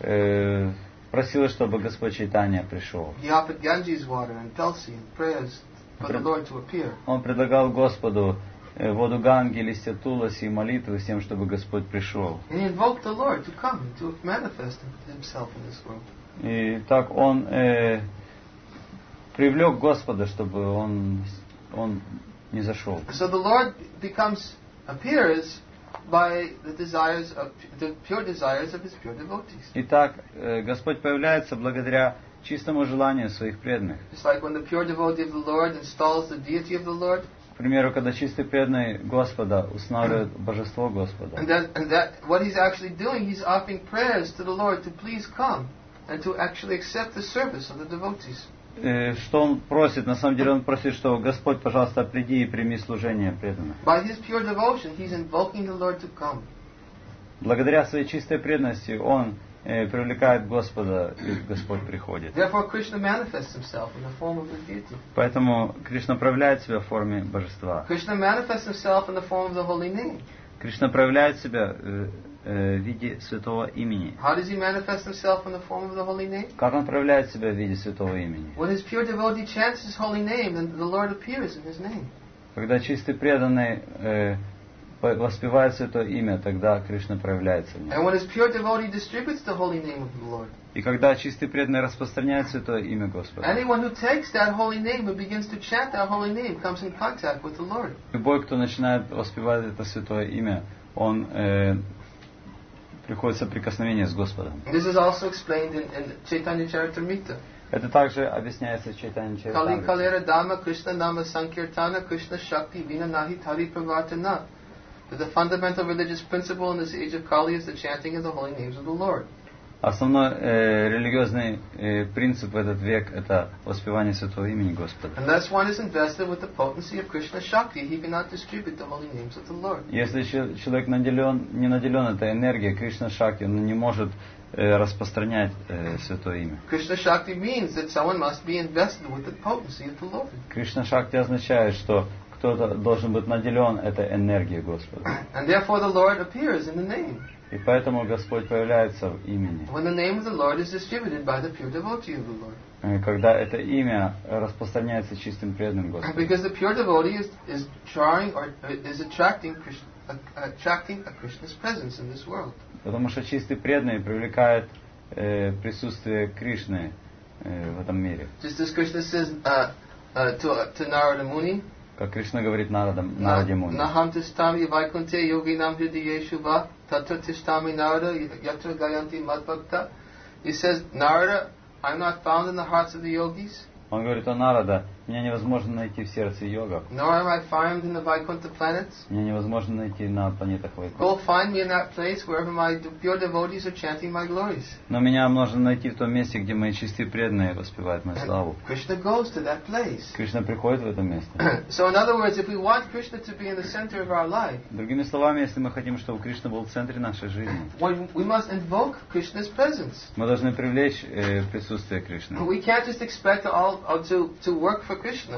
просил, чтобы Господь Чайтанья пришел. He offered Ganges water and Tulsi and prayers for the Lord to appear. Он предлагал Господу воду Ганги, листья Туласи и молитвы с тем, чтобы Господь пришел. And he invoked the Lord to come and to manifest Himself in this world. И так он привлек Господа, чтобы он не зашел. So the Lord appears by the pure desires of His pure devotees. Итак, Господь появляется благодаря чистому желанию своих преданных. Just like when the pure devotee of the Lord installs the deity of the Lord. К примеру, когда чистый преданный Господа устанавливает божество Господа. And that what he's actually doing, he's offering prayers to the Lord to please come and to actually accept the service of the devotees. Что он просит? На самом деле он просит, что Господь, пожалуйста, приди и прими служение преданных. By his pure devotion, he's invoking the Lord to come. Благодаря своей чистой преданности он привлекает Господа, и Господь приходит. Therefore, Krishna manifests himself in the form of the deity. Поэтому Кришна проявляет себя в форме божества. Krishna manifests himself in the form of the holy name. Кришна проявляет себя в виде святого имени. How does he manifest himself in the form of the holy name? Как он проявляет себя в виде святого имени? When his pure devotee chants his holy name, then the Lord appears in his name. Когда чистый преданный воспевает святое имя, тогда Кришна проявляется в нем. And when his pure devotee distributes the holy name of the Lord, и когда чистый преданный распространяет святое имя Господа, anyone who takes that holy name and begins to chant that holy name comes in contact with the Lord. Любой, кто начинает воспевать это святое имя, он приходит в соприкосновение с Господом. This is also explained in Chaitanya Charitamrita. Это также объясняется в Чайтанья Kali Чаритамрите. Kalera Dhamma Krishna Nama Sankirtana Krishna Shakti Vina Nahi Tari Pravartana. That the fundamental religious principle in this age of Kali is the chanting of the holy names of the Lord. Основной религиозный принцип в этот век – это воспевание святого имени Господа. Unless one is invested with the potency of Krishna Shakti, he cannot distribute the holy names of the Lord. Если человек не наделен этой энергией Кришна Шакти, он не может распространять святое имя. Krishna Shakti means that someone must be invested with the potency of the Lord. Кришна Шакти означает, что кто-то должен быть наделен этой энергией Господа. And therefore the Lord appears in the name. И поэтому Господь появляется в имени. When the name of the Lord is distributed by the pure devotee of the Lord. Когда это имя распространяется чистым преданным Господу. Because the pure devotee is drawing or is attracting a Krishna's presence in this world. Потому что чистый преданный привлекает присутствие Кришны в этом мире. Just as Krishna says to Narada Muni, как Кришна говорит Нараде Муни. Naham tishtami vaikunte yoginam hridayeshu va tatra tishtami Narada yatra gayanti madbhakta. He says, Narada, I'm not found in the hearts of the yogis. Он говорит о Нарада, меня невозможно найти в сердце йогов. Nor am I found in the Vaikuntha planets. Меня невозможно найти на планетах Go Вайкунтха. find me in that place wherever my pure devotees are chanting my glories. Но меня можно найти в том месте, где мои чистые преданные воспевают мою славу. Krishna goes to that place. Кришна приходит в это место. So in other words, if we want Krishna to be in the center of our life, Другими словами, если мы хотим, чтобы Кришна был в центре нашей жизни, we must invoke Krishna's presence. мы должны привлечь присутствие Кришны. We can't just expect to work for Krishna.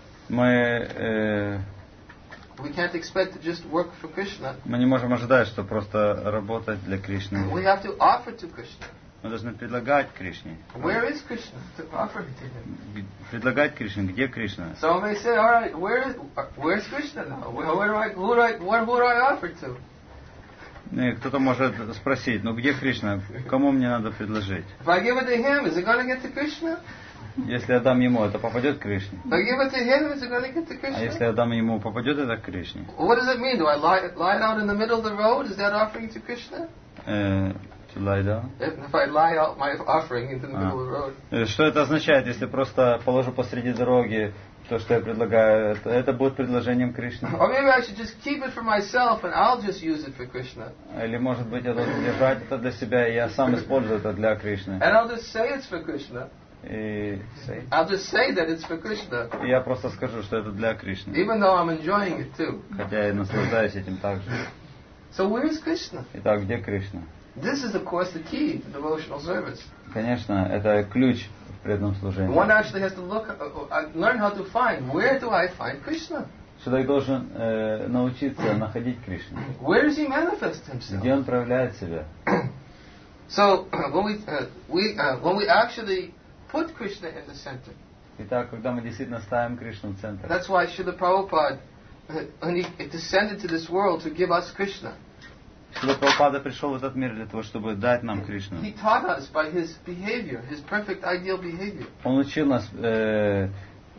Мы can't expect to just work for Krishna. Мы не можем ожидать, что просто работать для Кришны. We have to offer to Krishna. Мы должны предлагать Кришне. Where is Krishna? To offer to him. Предлагать Кришне. Где Кришна? So may say, all right, where's Krishna now? Who do I offer to? И кто-то может спросить, ну где Кришна? Кому мне надо предложить? If I give it to him, is it going to get to Krishna? Если я дам ему, это попадет к Кришне. If I give it to him, is it going to get to Krishna? А если я дам ему, попадет это к Кришне? What does it mean? Do I lie it out in the middle of the road? Is that offering to Krishna? To lie down? If I lie out my offering into the middle of the road. Что это означает, если просто положу посреди дороги то, что я предлагаю? Это будет предложением Кришне? Or maybe I should just keep it for myself and I'll just use it for Krishna. Или, может быть, я должен держать это для себя, и я сам использую это для Кришны. And I'll just say it's for Krishna. I'll just say that it's for Krishna. И я просто скажу, что это для Кришны. Even though I'm enjoying it too. Хотя я наслаждаюсь этим также. So where is Krishna? Итак, где Кришна? This is, of course, the key to devotional service. Конечно, это ключ в преданном служении. One actually has to learn how to find, where do I find Krishna? Человек должен научиться находить Кришну. Where does he manifest himself? Где он проявляет себя? So when we actually put Krishna in the center. Итак, когда мы действительно ставим Кришну в центр. That's why Srila Prabhupada, when he descended to this world to give us Krishna. Шрила Прабхупада пришел в этот мир для того, чтобы дать нам Кришну. He taught us by his behavior, his perfect ideal behavior. Он учил нас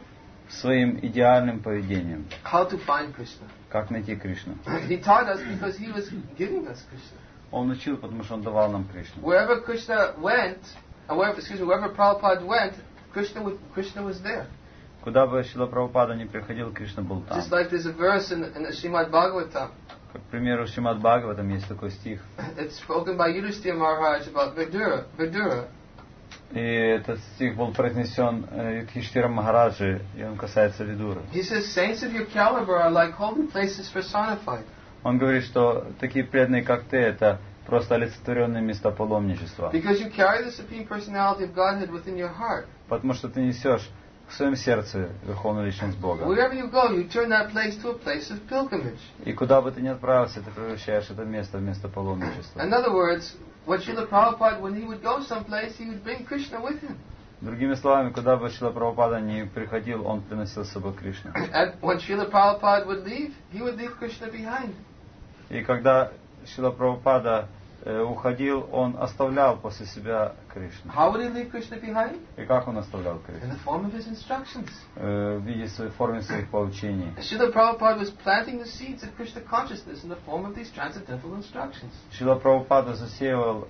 своим идеальным поведением. How to find Krishna. Как найти Кришну? He taught us because he was giving us Krishna. Он учил, потому что он давал нам Кришну. Wherever Krishna went, wherever Prabhupada went, Krishna was there. Куда бы Шрила Прабхупада не приходил, Кришна был там. Just like there's a verse in the Srimad Bhagavatam. Как, к примеру, в Шримад Бхагаватам есть такой стих. It's spoken by Yudhishthira Maharaj about Vidura. И этот стих был произнесен Юдхиштиром Махараджи, и он касается Видуры. He says, saints of your caliber are like holy places personified. Он говорит, что такие преданные, как ты, это просто олицетворенные места паломничества. Because you carry the Supreme Personality of Godhead within your heart. Потому что ты несешь в своем сердце Верховную Личность Бога. Wherever you go, you turn that place to a place of pilgrimage. И куда бы ты ни отправился, ты превращаешь это место в место паломничества. In other words, what Srila Prabhupada, when he would go someplace, he would bring Krishna with him. Другими словами, куда бы Шрила Прабхупада не приходил, он приносил с собой Кришну. And when Srila Prabhupada would leave, he would leave Krishna behind. И когда Шрила Прабхупада уходил, он оставлял после себя Кришну. How would he leave Krishna behind? И как он оставлял In Кришну? the form of his instructions. В виде своей формы своих поучений. Srila Prabhupada was planting the seeds of Krishna consciousness in the form of these transcendental instructions. Шрила Прабхупада засеивал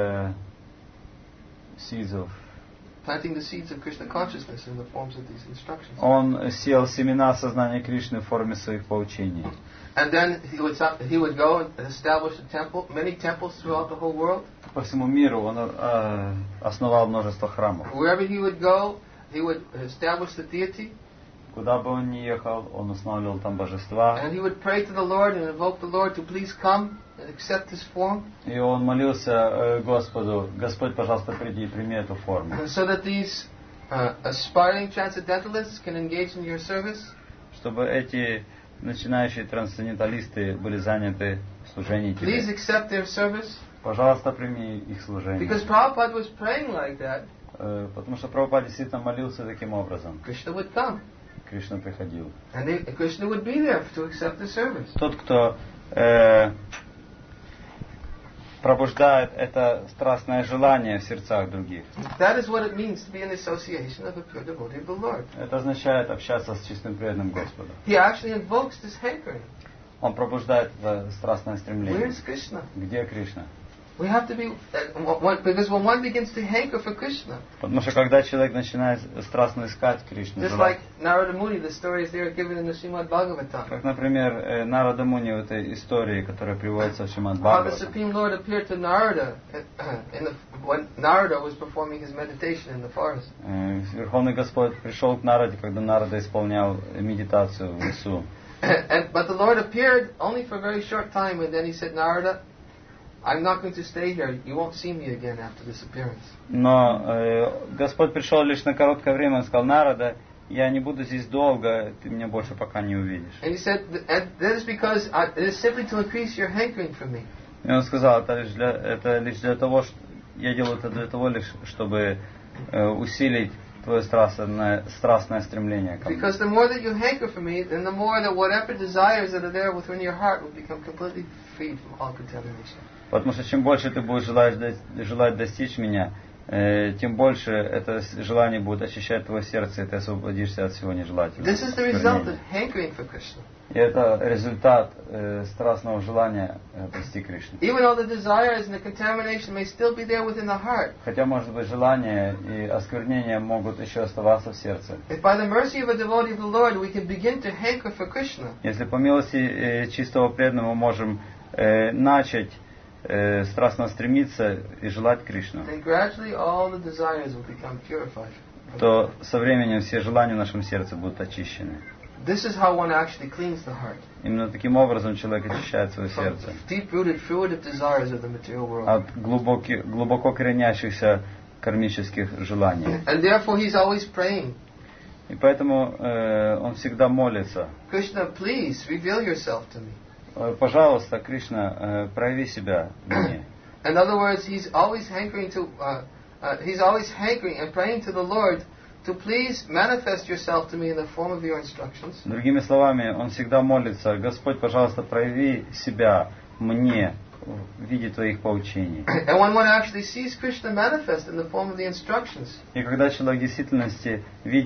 seeds of... Planting the seeds of Krishna consciousness in the forms of these instructions. Он сеял семена сознания Кришны в форме своих поучений. And then he would go and establish a temple, many temples throughout the whole world. По всему миру он основал множество храмов. Wherever he would go, he would establish the deity. Куда бы он ни ехал, он устанавливал там божества. And he would pray to the Lord and invoke the Lord to please come and accept his form. И он молился Господу: Господь, пожалуйста, приди и прими эту форму. And so that these aspiring transcendentalists can engage in your service. Чтобы эти начинающие трансценденталисты были заняты в служении тебе. Please accept their service. Пожалуйста, прими их служение. Because Prabhupada was praying like that. Потому что Прабхупада действительно молился таким образом. Krishna would come. Кришна приходил. And Krishna would be there to accept the service. Тот, кто пробуждает это страстное желание в сердцах других. That is what it means to be in association of a pure devotee of the Lord. Это означает общаться с чистым преданным Господу. He actually invokes this hankering. Он пробуждает это страстное стремление. Where is Krishna? Где Кришна? We have to be, because when one begins to hanker for Krishna, Потому что когда человек начинает страстно искать Кришну, just like Narada Muni, the stories there are given in the Srimad Bhagavatam. как, например, Нарада Муни в этой истории, которая приводится в Шримад How the Бхагаватам, Supreme Lord appeared to Narada when Narada was performing his meditation in the forest. Верховный Господь пришел к Нараде, когда Нарада исполнял медитацию в лесу. But the Lord appeared only for a very short time, and then he said, Narada, I'm not going to stay here. You won't see me again after this appearance. Но Господь пришел лишь на короткое время, он сказал: Нарада, я не буду здесь долго, ты меня больше пока не увидишь. And he said, and that is because it is simply to increase your hankering for me. И он сказал: это лишь для того, что я делаю это для того лишь, чтобы усилить твое страстное стремление ко мне. Because the more that you hanker for me, then the more that whatever desires that are there within your heart will become completely freed from all contamination. Потому что чем больше ты будешь желать достичь меня, тем больше это желание будет очищать твое сердце, и ты освободишься от всего нежелательного. This is the result of hankering for Krishna. И это результат страстного желания достичь Кришны. Even though the desires and the contamination may still be there within the heart. Хотя, может быть, желание и осквернение могут еще оставаться в сердце. If by the mercy of a devotee of the Lord we can begin to hanker for Krishna. Если по милости чистого преданного мы можем начать страстно стремиться и желать Кришну, то со временем все желания в нашем сердце будут очищены. This is how one actually cleans the heart. Именно таким образом человек очищает свое сердце от глубоко коренящихся кармических желаний. And therefore he's always praying. И поэтому он всегда молится: Krishna, please reveal yourself to me. Пожалуйста, Кришна, прояви себя мне. In other words, he's always hankering and praying to the Lord to please manifest yourself to me in the form of your instructions. Другими словами, он всегда молится: Господь, пожалуйста, прояви себя мне в виде твоих поучений. And when one actually sees Krishna manifest in the form of the instructions, и когда человек в действительности видит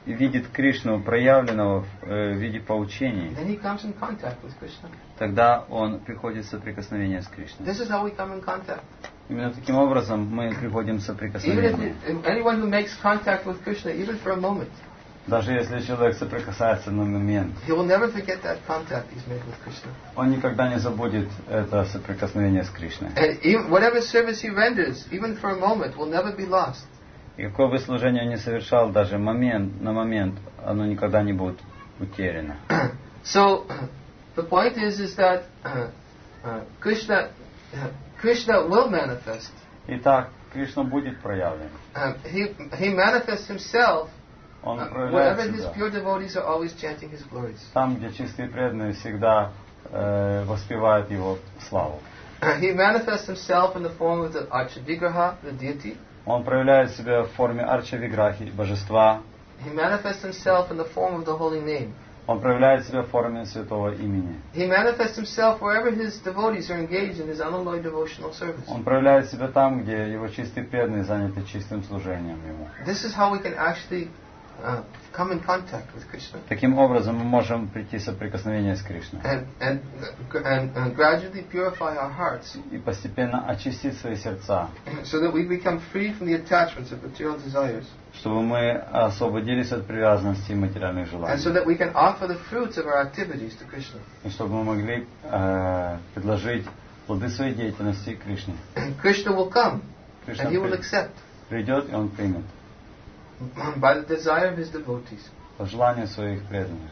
видит Кришну проявленного в виде поучений, then he comes in contact with Krishna. тогда он приходит в соприкосновение с Кришной. This is how we come in contact. Именно таким образом мы приходим в Even соприкосновение. if anyone who makes contact with Krishna, even for a moment, Даже если человек соприкасается на момент, he will never forget that contact he's made with Krishna. он никогда не забудет это соприкосновение с Кришной. And even, whatever service he renders, even for a moment, will never be lost. И какое бы служение он ни совершал, даже на момент, оно никогда не будет утеряно. So, the point is that Krishna will manifest. Итак, Кришна будет проявлен. He manifests himself Он wherever проявляет his себя. pure devotees are always chanting his glories. Там, где чистые преданные всегда воспевают его славу. He manifests himself in the form of the Archavigraha, the deity. Он проявляет себя в форме Арча-Виграхи, божества. He manifests himself in the form of the holy name. Он проявляет себя в форме святого имени. He manifests himself wherever his devotees are engaged in his unalloyed devotional service. Он проявляет себя там, где его чистые преданные заняты чистым служением ему. This is how we can actually come in contact with Krishna. Таким образом мы можем прийти в соприкосновение с Кришной. And gradually purify our hearts И постепенно очистить свои сердца, so that we become free from the attachments of material desires. чтобы мы освободились от привязанности и материальных And so желаний. that we can offer the fruits of our activities to Krishna. И чтобы мы могли предложить плоды своей деятельности Кришне. And Krishna will come Кришна and he will accept придет, и он примет by the desire of his devotees. по желанию своих преданных.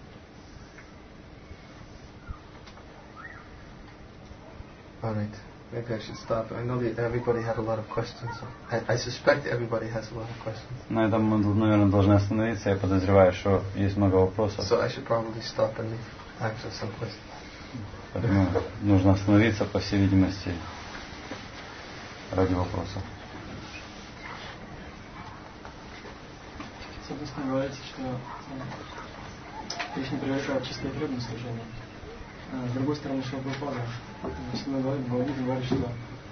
All right. Maybe I should stop. I know that everybody had a lot of questions. I suspect everybody has a lot of questions. На этом мы, наверное, должны остановиться. Я подозреваю, что есть много вопросов. So I should probably stop and answer some questions. Поэтому нужно остановиться, по всей видимости, ради вопросов. Соответственно, говорится, что Кришна превращает чистое преданное служение. С другой стороны, Шрила Прабхупада говорит, что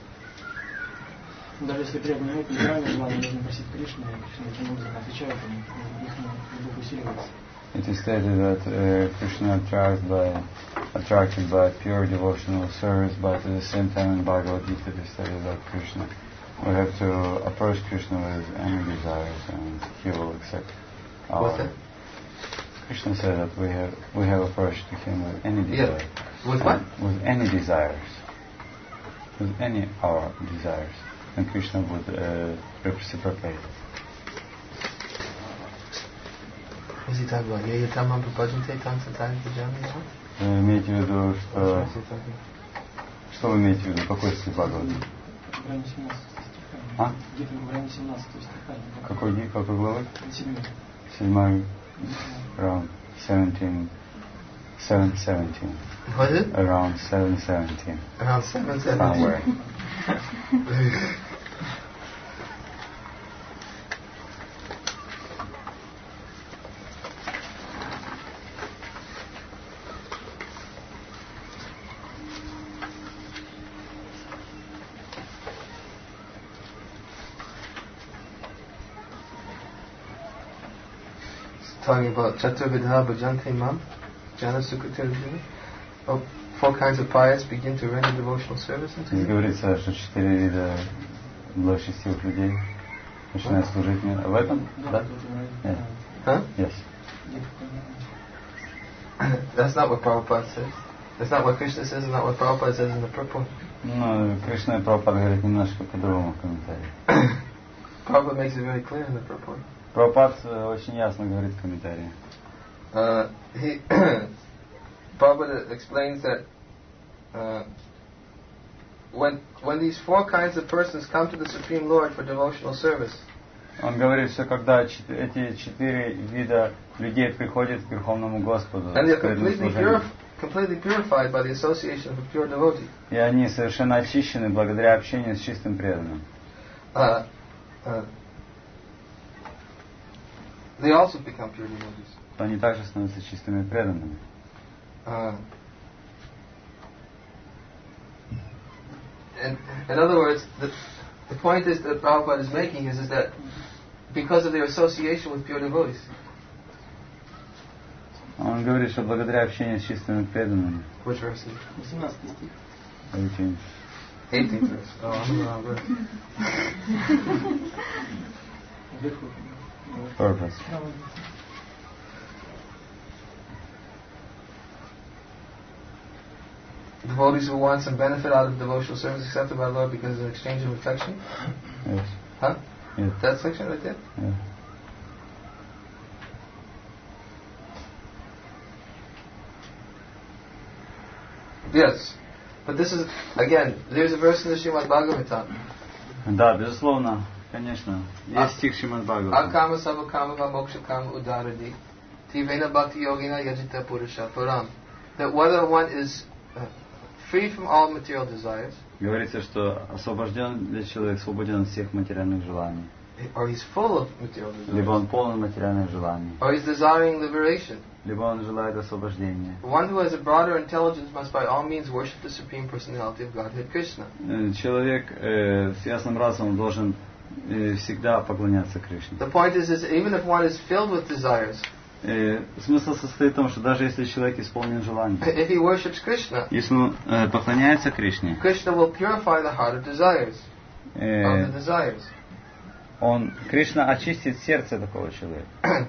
даже если преданные имеют неправильное желание, нужно просить Кришну, и Кришна таким образом отвечает им, и их любовь усиливается. It is stated that Krishna attracted by pure devotional service, but at the same time in Bhagavad Gita it is stated that Krishna, we have to approach Krishna with any desires and he will accept our... What's that? Krishna said that we have approached to him with any desire. Yeah. With what? With any desires. With any our desires. And Krishna would reciprocate. What is he talking about? Yeah, Tamam Prabhajante Tansatari Pujami? Вы имеете в виду, что... Что вы имеете в виду? Какой стих Бхагавата? В районе 17 стиха. А? Где-то в районе 17 стиха. Какой главы? 7. 7, around 17. What is it? Around 7:17. Around 7:17. Somewhere. Talking about Chaturvidha Bhajante Mam, Jana Sukhatirjuna. Oh, 4 kinds of pious begin to render devotional service unto Здесь you. говорится, что 4 вида благочестивых людей начинают служить мне. В этом? Да? Yeah. Huh? Yes. That's not what Prabhupada says. That's not what Krishna says, and not what Prabhupada says in the purport. Ну, Кришна и Прабхупада говорят немножко по-другому в комментарии. Prabhupada makes it very clear in the purport. Прабхупад очень ясно говорит в комментарии. Prabhupada explains that when these 4 kinds of persons come to the Supreme Lord for devotional service, Он говорит, что когда эти 4 вида людей приходят к Верховному Господу, and they're completely purified by the association of a pure devotee, и они совершенно очищены благодаря общению с чистым преданным, they also become pure devotees. то они также становятся чистыми преданными. And in other words, the point is that Prabhupada is making is that because of their association with pure devotees, Он говорит, что благодаря общению с чистыми преданными. Which verse is it? 18 стих. 18th verse. Oh, I'm in the wrong verse. Вверху. Purpose. Devotees who want some benefit out of devotional service accepted by the Lord because of an exchange of affection. Yes. Huh? Yes. That section right there? Yeah. Yes. But this is, again, there's a verse in the Srimad Bhagavatam. Да, безусловно, конечно. Есть стих Шримад Бхагаватам. Akama savakama va moksha kama udaradi. Tivena bhakti yogina yajita purusha param. That whether one is free from all material desires, Говорится, что освобожден ли человек, свободен от всех материальных желаний. or he's full of material Либо desires, он полон материальных желаний, or he's desiring liberation. либо он желает освобождения. One who has a broader intelligence must by all means worship the Supreme Personality of Godhead Krishna. Человек с ясным разумом должен всегда поклоняться Кришне. The point is even if one is filled with desires, Смысл состоит в том, что даже если человек исполнен желанием, if he worships Krishna, если он поклоняется Кришне, Krishna will purify the heart of desires, of the desires. Кришна очистит сердце такого человека.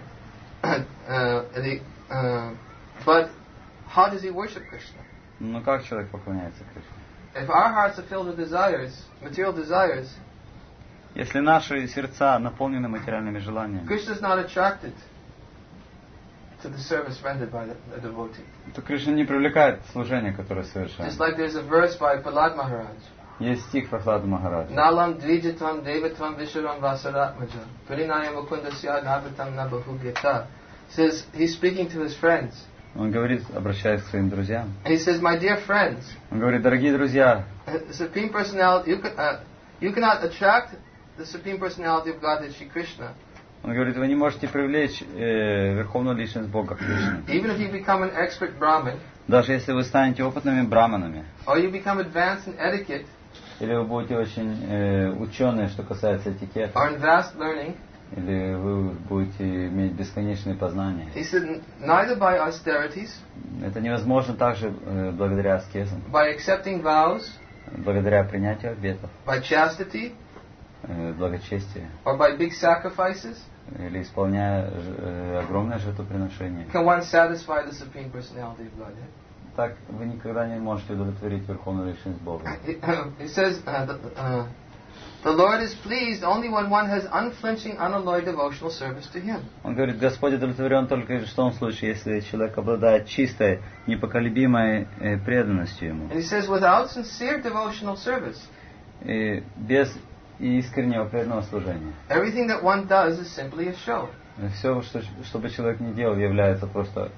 But how does he worship Krishna? Но как человек поклоняется Кришне? If our hearts are filled with desires, material desires, Если наши сердца наполнены материальными желаниями, Krishna is not attracted to the service rendered by the devotee. то Кришна не привлекает служение, которое совершает. Just like there's a verse by Prahlad Maharaj. Есть стих Прохлада Махараджа. Nalam dvijitvam devatvam visharam vasaratmaja Parinaya mukundasya navatam nabahugeta. Says he's speaking to his friends. Он говорит, обращаясь к своим друзьям. He says, my dear friends, Он говорит, дорогие друзья, the Supreme Personality, you cannot attract the Supreme Personality of Godhead Shri Krishna. он говорит, вы не можете привлечь Верховную Личность Бога Кришну. Even if you become an expert Brahmin, Даже если вы станете опытными браманами, or you become advanced in etiquette, или вы будете очень ученые, что касается этикета, or in vast learning, или вы будете иметь бесконечные познания. he said, neither by austerities, Это невозможно также благодаря аскезам, by accepting vows, благодаря принятию обетов, by chastity, благочестию, or by big sacrifices, или исполняя огромное жертвоприношение. can one satisfy the Supreme Personality of Godhead. Так вы никогда не можете удовлетворить Верховную Личность Бога. He says, the Lord is pleased only when one has unflinching, unalloyed devotional service to Him. Он говорит, Господь удовлетворен только в том случае, если человек обладает чистой, непоколебимой преданностью Ему. And He says, without sincere devotional service, И без искреннего преданного служения. everything that one does is simply a show. Все, что бы человек ни делал, является просто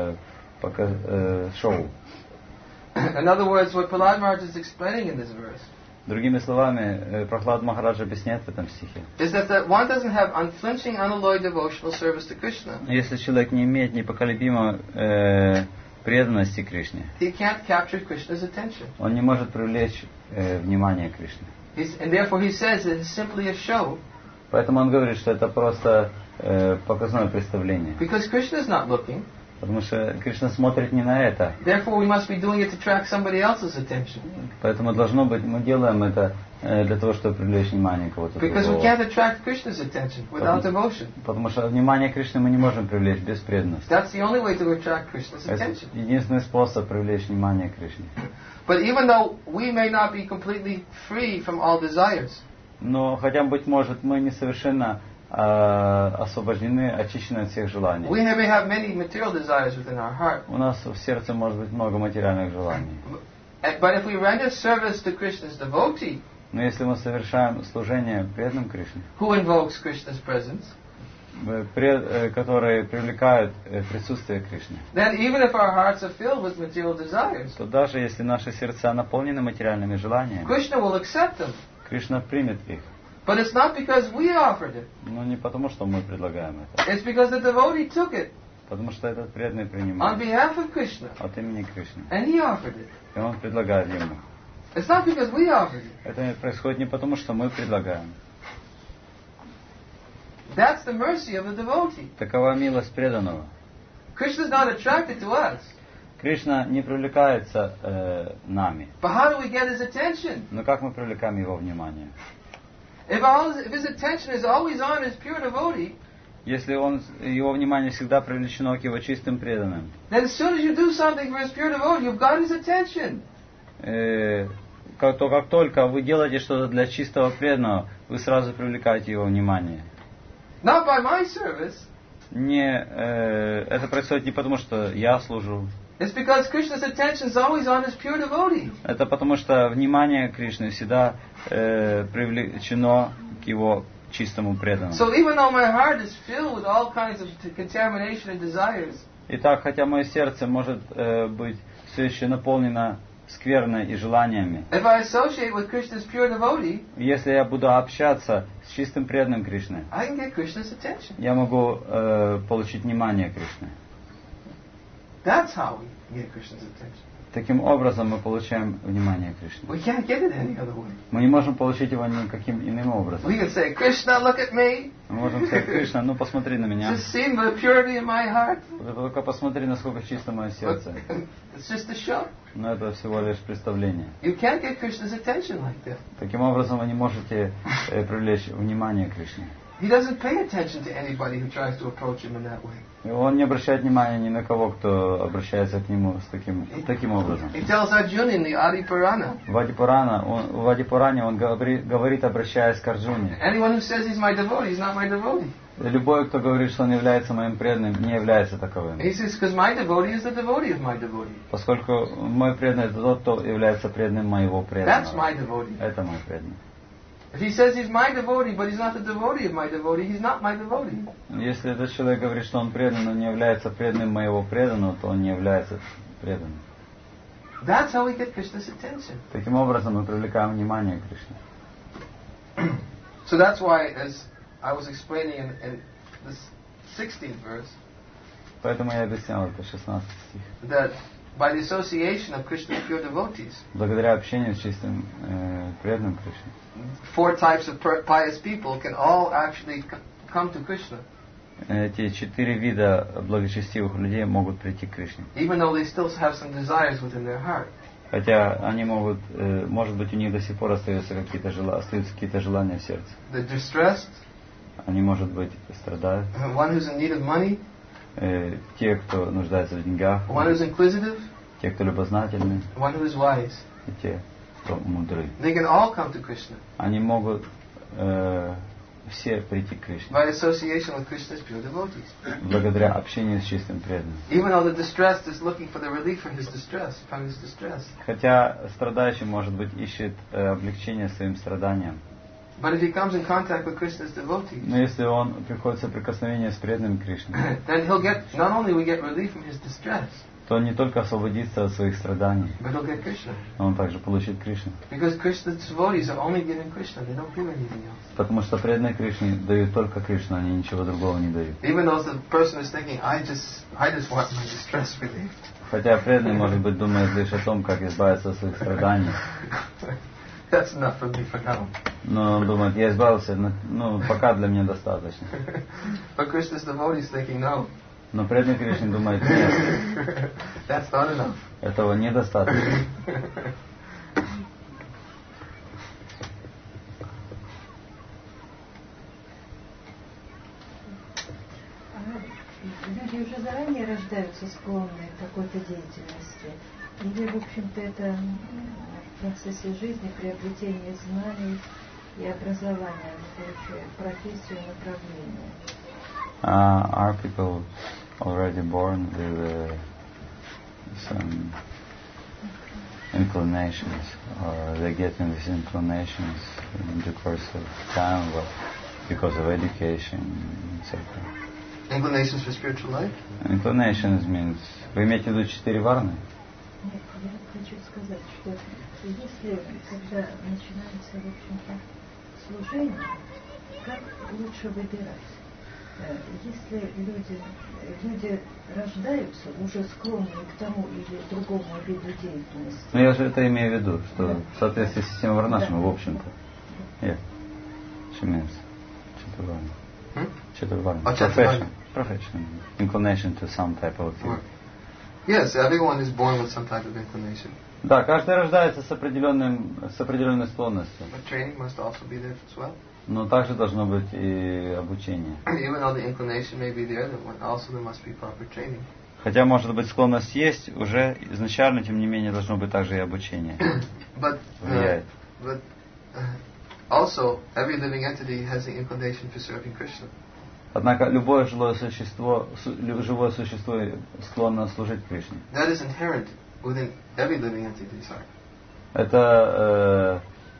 шоу. In other words, what Prahlad Maharaj is explaining in this verse Другими словами, Прохлад Махарадж объясняет в этом стихе. is that one doesn't have unflinching, unalloyed devotional service to Krishna. Если человек не имеет непоколебимой преданности Кришне, He can't capture Krishna's attention. он не может привлечь внимание Кришны. And therefore he says that it's simply a show Поэтому он говорит, что это просто показное представление. because Krishna is not looking. Потому что Кришна смотрит не на это. Therefore we must be doing it to attract somebody else's attention. Поэтому должно быть, мы делаем это для того, чтобы привлечь внимание кого-то Because we другого. can't attract Krishna's attention without devotion. Потому что внимание Кришны мы не можем привлечь без преданности. That's the only way to attract Krishna's Это attention. единственный способ привлечь внимание Кришне. But even though we may not be completely free from all desires, Но хотя, быть может, мы не совершенно освобождены, очищены от всех желаний. we may have many material desires within our heart. У нас в сердце может быть много материальных желаний. But if we render service to Krishna's devotee, Но если мы совершаем служение преданным Кришне, who invokes Krishna's presence, которые привлекают присутствие Кришны, then even if our hearts are filled with material desires, то даже если наши сердца наполнены материальными желаниями, Krishna will accept them. Кришна примет их. But it's not because we offered it. Но не потому, что мы предлагаем это. It's because the devotee took it Потому что этот преданный on принимает behalf of Krishna, от имени Кришны. and he offered it. И он предлагает ему. It's not because we offered it. Это происходит не потому, что мы предлагаем. That's the mercy of the devotee. Такова милость преданного. Krishna's not attracted to us. Кришна не привлекается нами. But how do we get his attention? Но как мы привлекаем его внимание? If his attention is always on his pure devotee, Если его внимание всегда привлечено к его чистым преданным, then as soon as you do something for his pure devotee, you've got his attention. то как только вы делаете что-то для чистого преданного, вы сразу привлекаете его внимание. Not by my service. Это происходит не потому, что я служу. It's because Krishna's attention is always on his pure devotee. Это потому, что внимание Кришны всегда привлечено к его чистому преданному. So even though my heart is filled with all kinds of contamination and desires, Итак, хотя мое сердце может быть все еще наполнено скверной и желаниями, if I associate with Krishna's pure devotee, если я буду общаться с чистым преданным Кришны, I can get Krishna's attention. я могу получить внимание Кришны. That's how we get Krishna's attention. Таким образом мы получаем внимание Кришны. We can't get it any other way. Мы не можем получить его никаким иным образом. We can say, Krishna, look at me. Мы можем сказать: Кришна, ну посмотри на меня. Just see the purity in my heart. Только посмотри, насколько чисто мое сердце. It's just a show. Но это всего лишь представление. You can't get Krishna's attention like that. Таким образом вы не можете привлечь внимание Кришны. He doesn't pay attention to anybody who tries to approach him in that way. И он не обращает внимания ни на кого, кто обращается к нему таким образом. He tells Arjuna in the Adi Purana. В Ади Пуране он говорит, обращаясь к Арджуне: Anyone who says he's my devotee is not my devotee. любой, кто говорит, что он является моим преданным, не является таковым. He says, because my devotee is the devotee of my devotee. Поскольку мой преданный — это тот, кто является преданным моего That's преданного. my devotee. Это мой преданный. If he says he's my devotee, but he's not the devotee of my devotee, he's not my devotee. Если этот человек говорит, что он предан, но не является преданным моего преданного, то он не является преданным. That's how we get Krishna's attention. Таким образом мы привлекаем внимание Кришны. So that's why, as I was explaining in this 16th verse, Поэтому я объяснял это 16 стих. that by the association of Krishna's pure devotees, Благодаря общению с чистым преданным Кришне, 4 types of pious people can all actually come to Krishna, эти 4 вида благочестивых людей могут прийти к Кришне. even though they still have some desires within their heart. Хотя они могут, может быть, у них до сих пор остаются какие-то желания в сердце. The distressed, Они, может быть, страдают. one who's in need of money, Те, кто нуждается в деньгах, one who's inquisitive, те, кто любознательны, one who is wise. и те, кто мудры. They can all come to Krishna Они могут все прийти к Кришне by association with Krishna's pure devotees. благодаря общению с чистым преданным. Even though the distressed is looking for the relief from his distress. Хотя страдающий, может быть, ищет облегчение своим страданиям. But if he comes in contact with Krishna's devotees, Но если он приходит в соприкосновение с преданным Кришной, then he'll get, not only will he get relief from his distress, то он не только освободится от своих страданий, but he'll get Krishna. но он также получит Кришну. Because Krishna's devotees are only giving Krishna, they don't give anything else. Потому что преданные Кришне дают только Кришну, они ничего другого не дают. Even though the person is thinking, I just want my distress relieved. Хотя преданный, может быть, думает лишь о том, как избавиться от своих страданий. That's enough for me for now. Но он думает: я избавился, пока для меня достаточно. But Krishna's devotees thinking, no, Но преданный Кришне думает: нет, that's not enough. этого недостаточно. Люди уже заранее рождаются склонны к какой-то деятельности. Или, в общем-то, это в процессе жизни, приобретения знаний и образования, получая профессию, направление. Are people already born with some inclinations, or they get in these inclinations in the course of time, because of education, etc.? Inclinations for spiritual life? Inclinations means... Вы имеете в виду 4 варны? Нет, я хочу сказать, что если, когда начинается, в общем-то, служение, как лучше выбирать? Если люди рождаются уже склонны к тому или другому виду деятельности. Ну, я же это имею в виду, что в соответствии с системой Варнашрама, в общем-то. She means Chaturvarna. Chaturvarna. Chaturvarna. profession, inclination to some type of activity. Yes, everyone is born with some type of inclination. Да, каждый рождается с определенной склонностью. But training must also be there as well. Но также должно быть и обучение. Even though the inclination may be there, there must be proper training. Хотя, может быть, склонность есть уже изначально, тем не менее, должно быть также и обучение. Влияет. But also, every living entity has the inclination for serving Krishna. Однако любое живое существо склонно служить Кришне. That is inherent within every living entity's heart. Это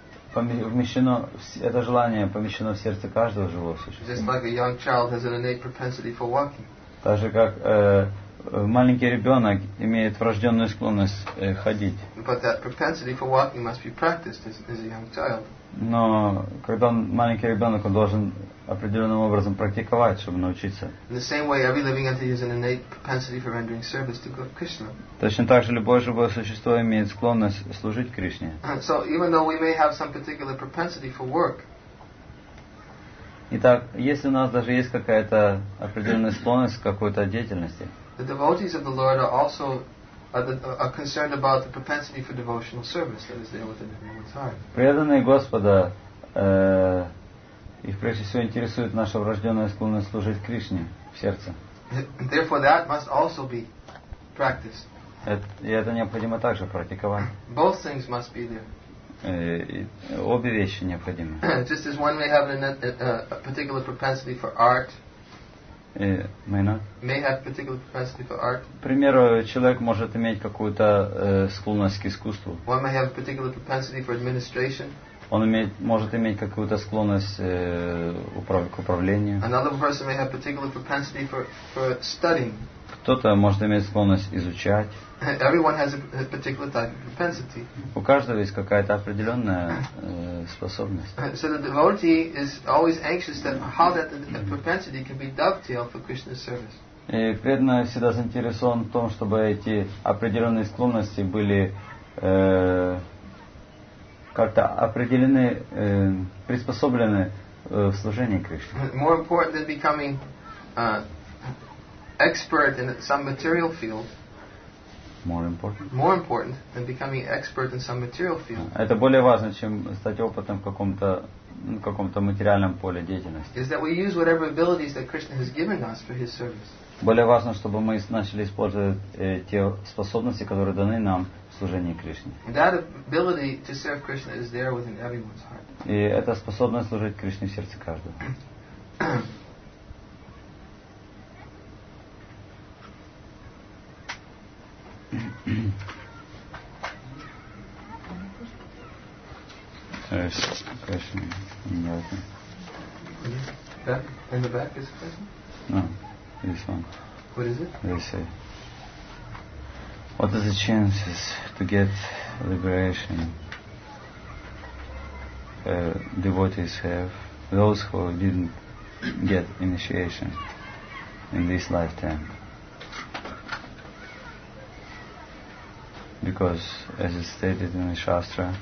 это желание помещено в сердце каждого живого существа. Just like a young child has an innate propensity for walking. Так же как маленький ребенок имеет врожденную склонность ходить. But that propensity for walking must be practiced as a young child. Но когда он маленький ребенок, он должен определенным образом практиковать, чтобы научиться. In the same way, every living entity has an innate propensity for rendering service to Krishna. Точно так же любое живое существо имеет склонность служить Кришне. So even though we may have some particular propensity for work, итак, если у нас даже есть какая-то определенная склонность к какой-то деятельности, the devotees of the Lord are also are concerned about the propensity for devotional service that is there within everyone's heart. Преданные Господа, их прежде всего интересует наша врожденная склонность служить Кришне в сердце. Therefore, that must also be practiced. И это необходимо также практиковать. Both things must be there. Обе вещи необходимы. Just as one may have a particular propensity for art, may have particular propensity for art. К примеру, человек может иметь какую-то склонность к искусству. One may have a particular propensity for administration. Он может иметь какую-то склонность к управлению. Another person may have particular propensity for studying. Кто-то может иметь склонность изучать. Everyone has a particular type of propensity. У каждого есть какая-то определенная способность. So the devotee is always anxious that how that propensity can be dovetailed for Krishna's service. И преданный всегда заинтересован в том, чтобы эти определенные склонности были как-то определены, приспособлены в служении Кришне. More important than becoming expert in some material field. More important than becoming expert in some material field. Это более важно, чем стать опытным в каком-то материальном поле деятельности. Is that we use whatever abilities that Krishna has given us for His service. Более важно, чтобы мы начали использовать те способности, которые даны нам в служении Кришне. That ability to serve Krishna is there within everyone's heart. И эта способность служить Кришне в сердце каждого. There's a question in the in the back is a question? No, this one. What is it? They say, what are the chances to get liberation devotees have, those who didn't get initiation in this lifetime? Because, as is stated in the Shastra,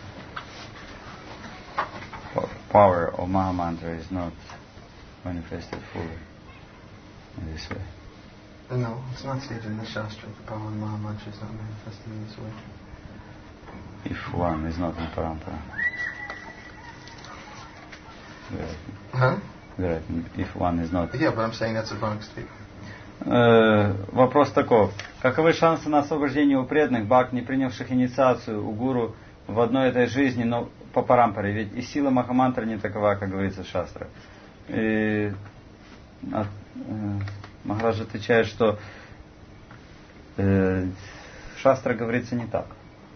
power of Mahamantra is not manifested fully in this way. No, it's not stated in the Shastra. The power of Mahamantra is not manifested in this way. If one is not in Parampara. Вероятно. If one is not. Yeah, but I'm saying that's a wrong statement. Вопрос таков. Каковы шансы на освобождение у преданных бхакти, не принявших инициацию у гуру в одной этой жизни, но по парампаре? Ведь и сила Махамантры не такова, как говорится в Шастре. Махарадж отвечает, что в Шастре говорится не так.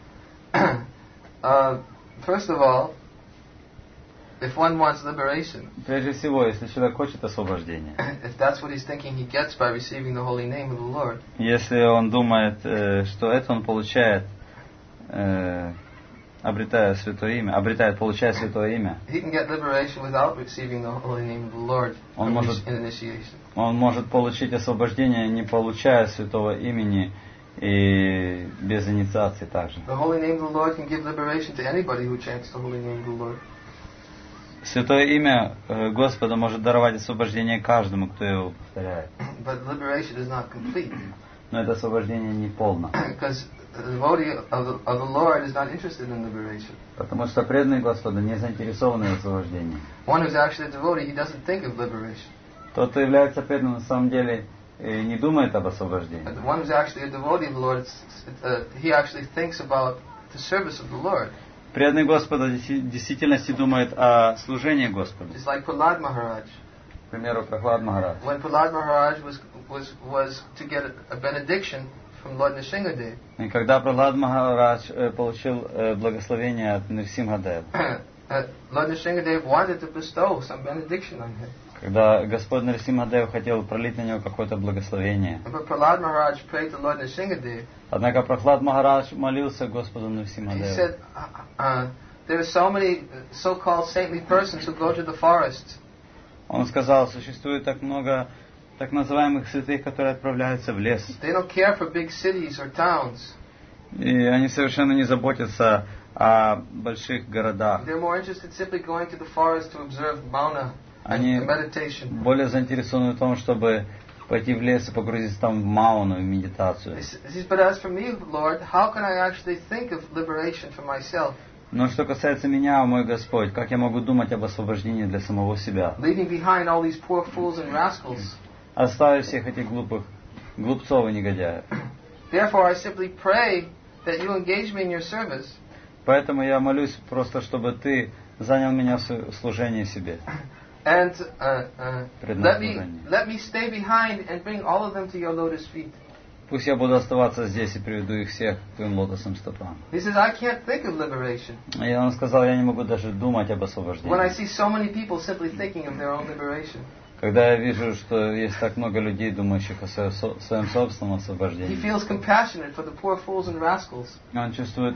First of all, if one wants liberation, прежде всего, если человек хочет освобождения, if that's what he's thinking he gets by receiving the holy name of the Lord, если он думает, что это он получает, получая святое имя, he can get liberation without receiving the holy name of the Lord in initiation. Он может получить освобождение, не получая святого имени и без инициации также. The holy name of the Lord can give liberation to anybody who chants the holy name of the Lord. Святое имя Господа может даровать освобождение каждому, кто его повторяет. But liberation is not complete. Но это освобождение не полно. Because the devotee of the Lord is not interested in liberation. Потому что преданный Господу не заинтересованы в освобождении. One who's actually a devotee, he doesn't think of liberation. Тот, кто является преданным, на самом деле не думает об освобождении. But the one who's actually a devotee of the Lord, he actually thinks about the service of the Lord. Преданный Господа в действительности думает о служении Господу. Just like Prahlad Maharaj. К примеру, Прохлад Махарадж. When Prahlad Maharaj was to get a benediction from Lord Nrsimhadev. И когда Прохлад Махарадж получил благословение от Нрсимхадева, Lord Nrsimhadev wanted to bestow some benediction on him. когда Господь Нрсимхадев хотел пролить на него какое-то благословение. But Prahlad Maharaj prayed to Lord Nrsimhadev. Однако Прохлад Махарадж молился Господу He Нрсимхадеву. said, there are so many so-called saintly persons who go to the forest. Он сказал, существует так много так называемых святых, которые отправляются в лес. They don't care for big cities or towns. И они совершенно не заботятся о больших городах. They're more interested simply going to the forest to observe mauna Они and meditation. более заинтересованы в том, чтобы пойти в лес и погрузиться там в мауну, в медитацию. He says, but as for me, Lord, how can I actually think of liberation for myself? Но что касается меня, мой Господь, как я могу думать об освобождении для самого себя? Leaving behind all these poor fools and rascals. Оставив всех этих глупцов и негодяев. Therefore, I simply pray that you engage me in your service. Поэтому я молюсь просто, чтобы ты занял меня в служении себе. And let me stay behind and bring all of them to your lotus feet. Пусть я буду оставаться здесь и приведу их всех к твоим лотосным стопам. He says, I can't think of liberation. И он сказал, я не могу даже думать об When I освобождении. see so many people simply thinking of their own liberation. Когда я вижу, что есть так много людей, думающих о своем собственном He освобождении, feels compassionate for the poor fools and rascals. он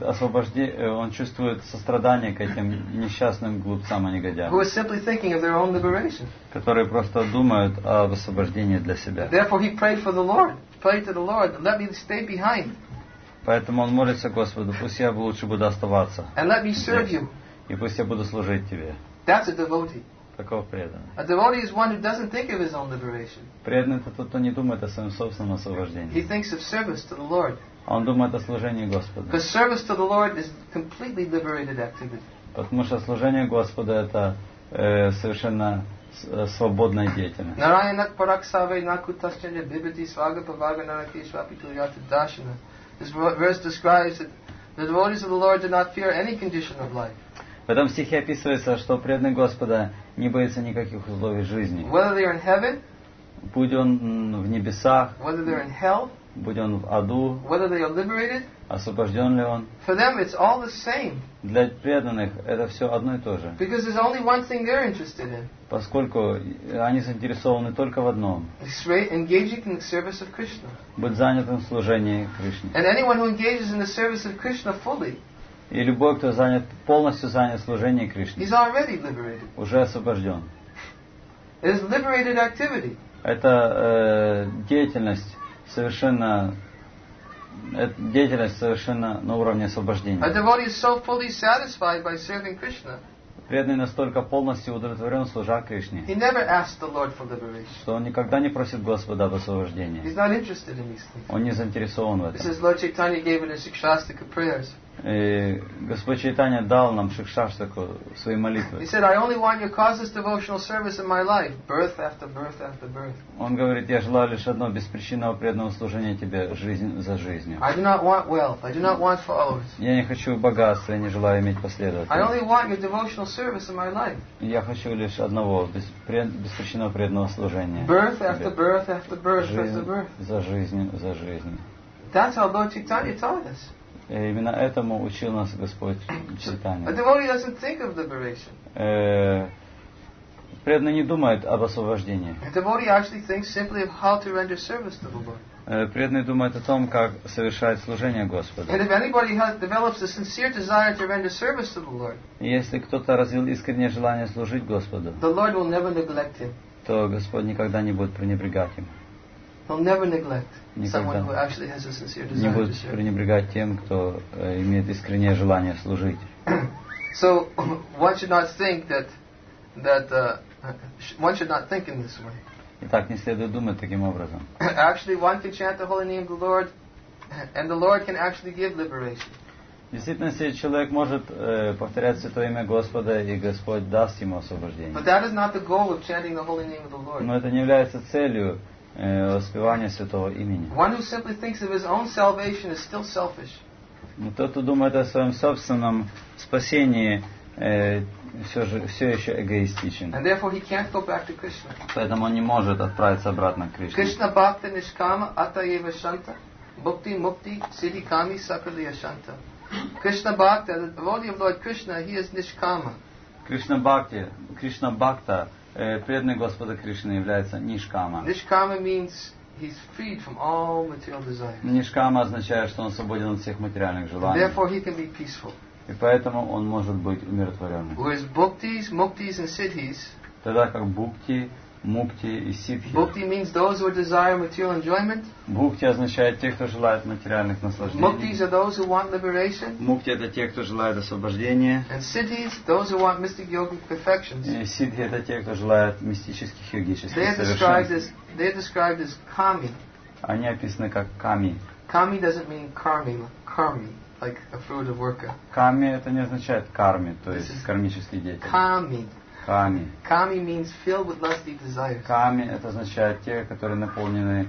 чувствует сострадание к этим несчастным глупцам и Who негодяям, are simply thinking of their own liberation. которые просто думают об освобождении для себя. Therefore, he prayed for the Lord. Prayed to the Lord, let me stay behind Поэтому он молится Господу, пусть я лучше буду оставаться and let me serve you. и пусть я буду служить тебе. That's a devotee. Таков преданный. A devotee is one who doesn't think of his own liberation. Преданный это тот, кто не думает о своем собственном He освобождении. thinks of service to the Lord. Он думает о служении Господу. Because service to the Lord is completely liberated activity. Потому что служение Господу это совершенно свободная деятельность. Narayanak paraksave nakutaschaja bibhati svaga pavaga narakeshvapi tulyata dashana. This verse describes that the devotees of the Lord do not fear any condition of life. В этом стихе описывается, что преданный Господа не боится никаких условий жизни. Whether they are in heaven, Будь он в небесах, whether they're in hell, будь он в аду, whether they are liberated, освобожден ли он. for them it's all the same. Для преданных это все одно и то же. Because there's only one thing they're interested in. Поскольку они заинтересованы только в одном. It's engaging in the service of Krishna. Быть занятым в служении Кришне. And anyone who engages in the service of Krishna fully, И любой, кто полностью занят в служении Кришне, he's already liberated. уже освобожден. It is liberated activity. Это деятельность совершенно на уровне A освобождения. devotee is so fully satisfied by serving Krishna, Преданный настолько полностью удовлетворен, служа Кришне, he never asks the Lord for liberation. что он никогда не просит Господа об освобождении. He's not interested in these things. Он не заинтересован в This этом. is Lord Chaitanya gave it in Sikshastika prayers. И Господь Чайтанья дал нам Шикшаштаку свои He молитвы. said, I only want your causeless devotional service in my life, birth after birth after birth. Он говорит, я желаю лишь одно, беспричинного преданного служения Тебе, жизнь за жизнью. I do not want wealth. I do not want followers. Я не хочу богатства, я не желаю иметь I последователей. only want your devotional service in my life. Я хочу лишь одного, беспричинного преданного служения. Birth after birth after birth after Жизнь birth. за жизнью, за жизнью. That's how Lord Chaitanya taught us. И именно этому учил нас Господь A Чайтанья. devotee doesn't think of liberation. Преданный не думает об освобождении. A devotee actually thinks simply of how to render service to the Lord. Преданный думает о том, как совершать служение And Господу. if anybody develops a sincere desire to render service to the Lord, И если кто-то развил искреннее желание служить Господу, the Lord will never neglect him. то Господь никогда не будет пренебрегать им. He'll never neglect Никогда. someone who actually has a sincere Не desire to будет serve. пренебрегать тем, кто имеет искреннее желание служить. So one should not think that that one should not think in this way. И так не следует думать таким образом. Actually, one can chant the holy name of the Lord, and the Lord can actually give liberation. В действительности человек может повторять святое имя Господа, и Господь даст ему освобождение. But that is not the goal of chanting the holy name of the Lord. Но это не является целью воспевания святого имени. One who simply thinks of his own salvation is still selfish. Но тот, кто думает о своем собственном спасении, все еще эгоистичен. And therefore he can't go back to Krishna. Поэтому он не может отправиться обратно к Кришне. Krishna bhakta nishkama atayeva shanta bhukti mukti siddhi kami sakaliya shanta. Krishna bhakta, the devotee of Lord Krishna, he is nishkama. Кришна Бхакта, преданный Господа Кришны, является нишкама. Nishkama means he's freed from all material desires. Нишкама означает, что он свободен от всех материальных желаний. Therefore he can be peaceful. И поэтому он может быть умиротворенным. Whereas bhuktis, muktis and siddhis, Тогда как бхукти, мукти и ситхи. bhukti means those who desire material enjoyment. Бхукти означает те, кто желает материальных наслаждений. Muktis are those who want liberation. Мукти это те, кто желает освобождения. And siddhis, those who want mystic yogic perfections. И ситхи это те, кто желает мистических йогических They are совершенств. described as kami. Они описаны как ками. Kami doesn't mean karmi, like a fruit of worka. Ками это не означает карми, то есть кармический деятель. Kami. Ками. Kami means filled with lusty desires. Ками это означает те, которые наполнены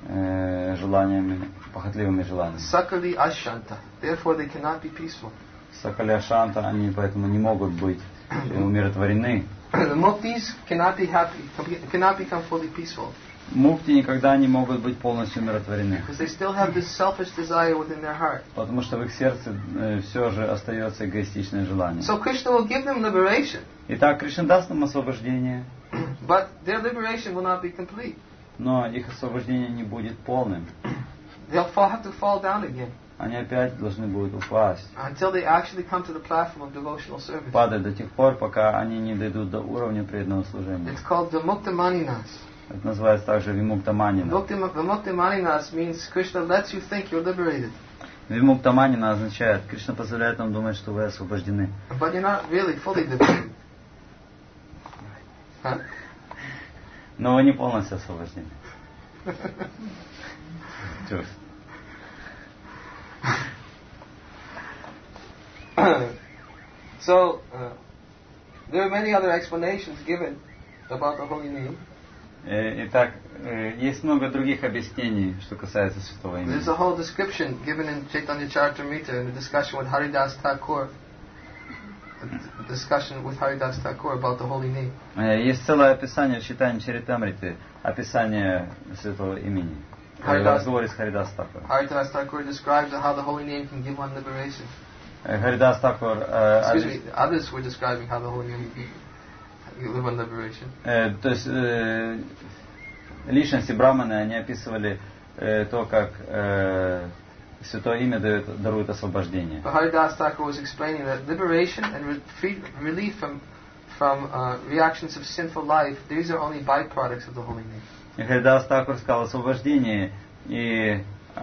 желаниями, похотливыми желаниями. Sakali ashanta. Therefore they cannot be peaceful. Сакаляшанта, они поэтому не могут быть умиротворены. The muktis cannot be happy, cannot become fully peaceful. Мукти никогда не могут быть полностью умиротворены. Because they still have this selfish desire within their heart. Потому что в их сердце все же остается эгоистичное желание. So Krishna will give them liberation. Итак, Кришна даст нам освобождение, But their liberation will not be complete. но их освобождение не будет полным. They'll have to fall down again Они опять должны будут упасть, until they actually come to the platform of devotional service. падать до тех пор, пока они не дойдут до уровня преданного служения. It's called Vimukta Maninas. Это называется также вимуктаманина. Vimukta Maninas means Krishna lets you think you're liberated. Вимуктаманина означает, Кришна позволяет нам думать, что вы освобождены. But you're not really fully liberated. Huh? Но вы не полностью освобождены. Чушь. So, there are many other explanations given about the holy name. Итак, есть много других объяснений, что касается святого имени. There's a whole description given in Chaitanya Charitamrita in the discussion with Haridas Thakur. A discussion with Haridas Thakur about the holy name. Есть целое описание в Чайтанья Чаритамрите, описание святого имени. Разговор с Харидас Тхакур. Haridas Thakur describes how the holy name can give one liberation. Харидас Тхакур, Others were describing how the holy name can give one liberation. То есть личности браманы, они описывали то, как святое имя дарует освобождение. But Haridas Thakur was explaining that liberation and relief from reactions of sinful life, these are only byproducts of the holy name. И Харидас Тхакур сказал, освобождение и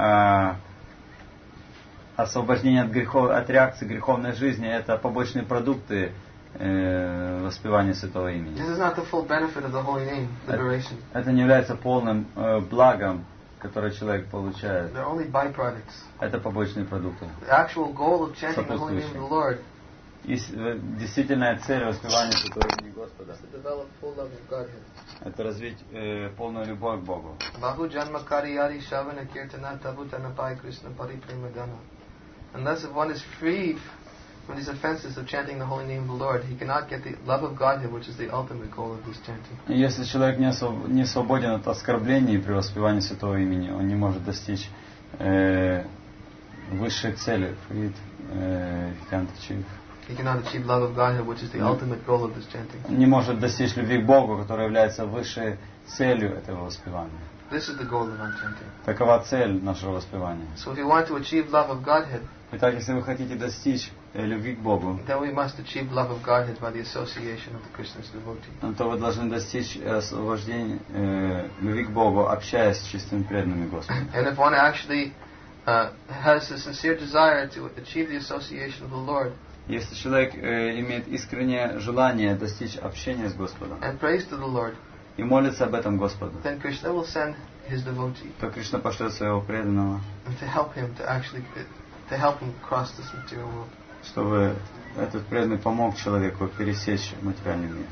освобождение от грехов, от реакции греховной жизни, это побочные продукты воспевания святого имени. This is not the full benefit of the holy name, liberation. Это не является полным благом, которое человек получает. They're only byproducts. Это побочные продукты. The actual goal of chanting the holy name of the Lord И действительная цель воспевания святого имени Господа is to develop full love of Godhead. это развить полную любовь к Богу. Bahu janma kariyari shavana kirtana tabutanapai Krishna paripremadana. Unless if one is free from these offenses of chanting the holy name of the Lord, he cannot get the love of Godhead, which is the ultimate goal of this chanting. И если человек не свободен от оскорблений при воспевании святого имени, он не может достичь высшей цели. He cannot achieve love of Godhead, which is the ultimate goal of this chanting. Не может достичь любви к Богу, которая является высшей целью этого воспевания. This is the goal of our chanting. Такова цель нашего воспевания. So if you want to achieve love of Godhead, Итак, если вы хотите достичь любви к Богу, then we must achieve love of Godhead by the association of the Krishna's devotee. то вы должны достичь освобождения любви к Богу, общаясь с чистыми преданными Господу. And if one actually has a sincere desire to achieve the association of the Lord, Если человек имеет искреннее желание достичь общения с Господом and prays to the Lord, и молится об этом Господу, then Krishna will send his devotee то Кришна пошлет своего преданного, to help him cross this material world. чтобы этот преданный помог человеку пересечь материальный мир.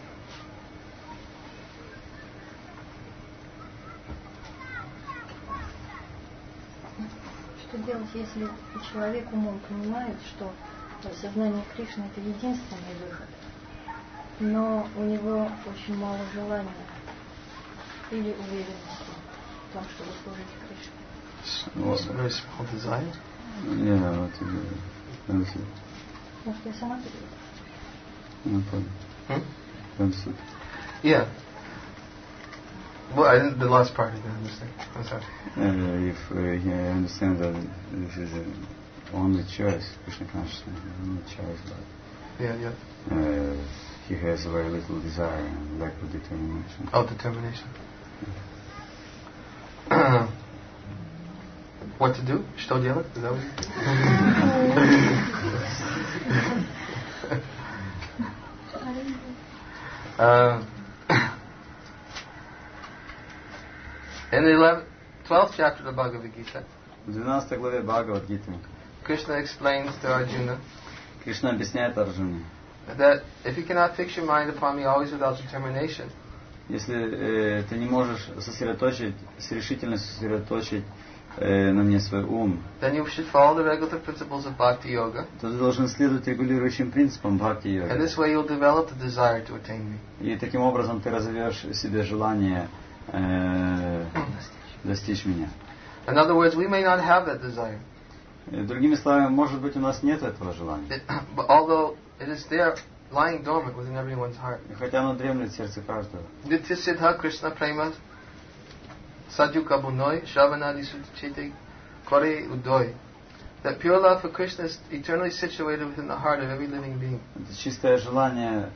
Что делать, если человек умом понимает, что сознание Кришны — это единственный выход, но у него очень мало желания или уверенности в том, чтобы служить Кришне? Very small desire. Может, я сама переведу? Yeah. Well, I didn't, the last part I didn't understand. I'm sorry. If he understands that this is the only choice, Krishna consciousness, the only choice, but Yeah. he has very little desire and lack of determination. Oh, determination. What to do? Что делать? Is that what in the 12th chapter of the Bhagavad Gita, В 12 главе Бхагавад-гиты Krishna explains to Arjuna Кришна объясняет Арджуне, that if you cannot fix your mind upon me always without determination, если ты не можешь сосредоточить, с решительностью сосредоточить на мне свой ум, then you should follow the regulative principles of Bhakti Yoga. то ты должен следовать регулирующим принципам And бхакти-йоги. this way you'll develop the desire to attain me. И таким образом ты развиваешь в себе желание достичь меня. In other words, we may not have that desire. Другими словами, может быть, у нас нет этого желания. But although it is there, lying dormant within everyone's heart. И хотя оно дремлет в сердце каждого. Nitya Siddha Krishna Prema Sadhu Kabunoi Shravanadi Sutichite Kore Udoy. That pure love for Krishna is eternally situated within the heart of every living being. Это чистое желание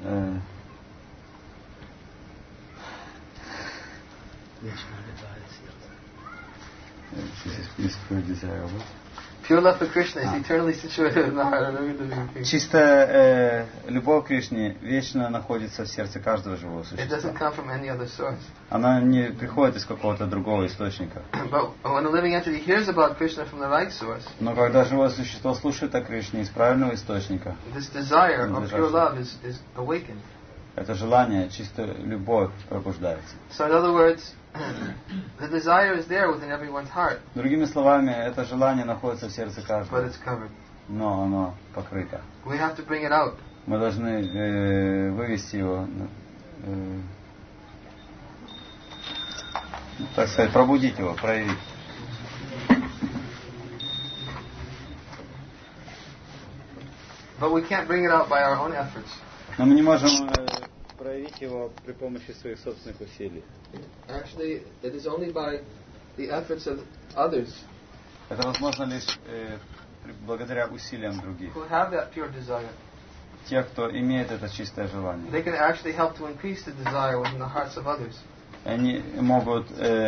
Pure love for Krishna is eternally situated in the heart of every living being. Чистая любовь к Кришне вечно находится в сердце каждого живого It doesn't существа. come from any other source. Она не приходит из какого-то другого источника. But when a living entity hears about Krishna from the right source, Но когда живое существо слушает о Кришне из правильного источника, this desire of pure love is awakened. это желание, чистая любовь пробуждается. So in other words, the desire is there within everyone's heart, Другими словами, это желание находится в сердце but каждого, it's covered. но оно покрыто. We have to bring it out. Мы должны вывести его, так сказать, пробудить его, проявить. But we can't bring it out by our own efforts. Но мы не можем проявить его при помощи своих собственных усилий. Actually, it is only by the efforts of others Это возможно лишь благодаря усилиям других. who have that pure desire. Тех, кто имеет это чистое желание. They can actually help to increase the desire within the hearts of others. Они могут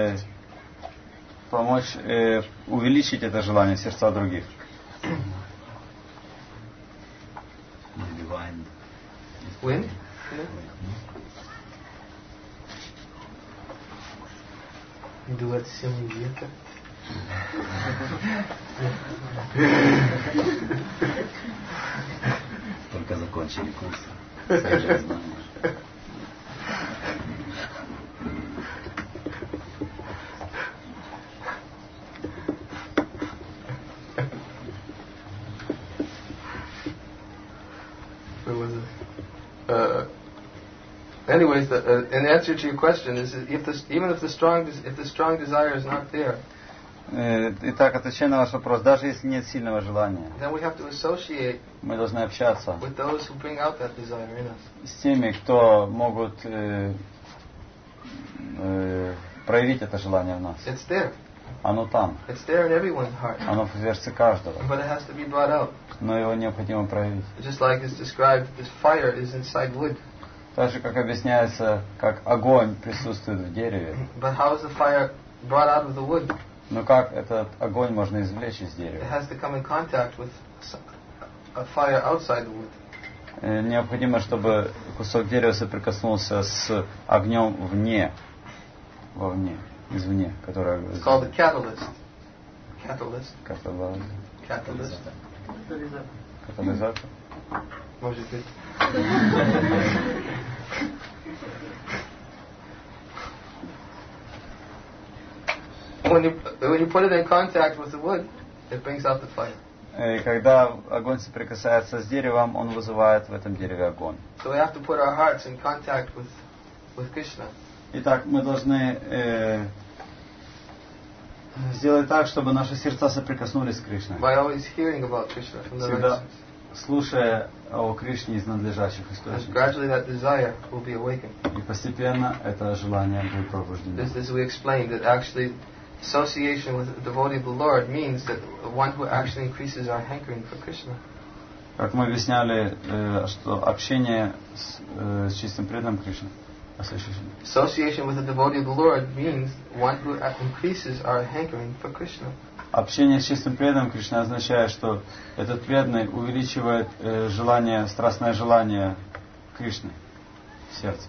помочь увеличить это желание в сердца других. Wind? Дует сильный ветер. Только закончили курс. Уже знаешь. Anyways, in answer to your question is if the strong desire is not there, Итак, отвечая на ваш вопрос, даже если нет сильного желания, then we have to associate мы должны общаться with those who bring out that desire in us. с теми, кто могут проявить это желание в нас. It's there. Оно там, It's there in everyone's heart, оно в сердце каждого, but it has to be brought out. но его необходимо проявить. Just like it's described, this fire is inside wood. Так же, как объясняется, как огонь присутствует в дереве. But how is the fire brought out of the wood? Но как этот огонь можно извлечь из It дерева? has to come in contact with a fire outside the wood. Необходимо, чтобы кусок дерева соприкоснулся с огнем вовне, извне, которое... It's called a catalyst. Catalyst. Катализатор. Может быть. When you put it in contact with the wood, it brings out the fire. И когда огонь соприкасается с деревом, он вызывает в этом дереве огонь. So we have to put our hearts in contact with Krishna. Итак, мы должны сделать так, чтобы наши сердца соприкоснулись с Кришной. By always hearing about Krishna from the Всегда righteous. слушая о Кришне из надлежащих And источников. gradually that desire will be awakened. И постепенно это желание будет пробуждено. As we explained, that actually association with the devotee of the Lord means that one who actually increases our hankering for Krishna. Как мы объясняли, что общение с чистым преданным Кришны, Association with the devotee of the Lord means one who increases our hankering for Krishna. Общение с чистым преданным Кришны означает, что этот преданный увеличивает желание, страстное желание Кришны в сердце.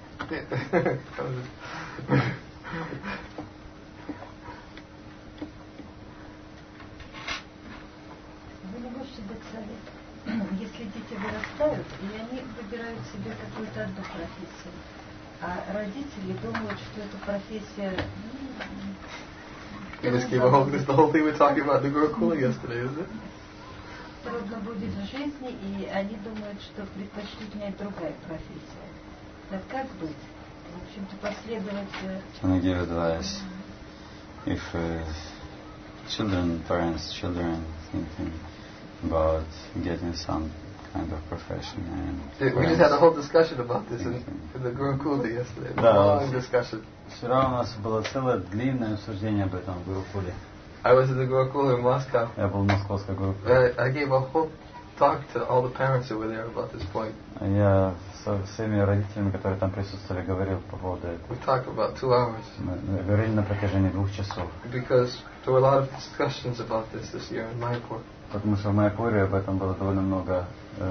Вы не можете дать совет, если дети вырастают, и они выбирают себе какую-то одну профессию, а родители думают, что эта профессия... You just gave a whole, this is the whole thing we're talking about the Gurukula yesterday, isn't it? Трудно будет в жизни, и они думают, что предпочтительнее другая профессия. Так как быть? В общем-то, последовать... Can I give advice? If children thinking about getting some kind of profession and We just had a whole discussion about this in the Gurukula yesterday. A long discussion. Вчера у нас было целое длинное обсуждение об этом в Гурукуле. I was at the Gurukula in Moscow. Я был в московской Гурукуле. I gave a whole talk to all the parents who were there about this point. Я со всеми родителями, которые там присутствовали, говорил по поводу этого. We talked about 2 hours. Мы говорили на протяжении 2 часов. Because there were a lot of discussions about this year in Mayapur. Потому что в Майяпуре об этом было довольно много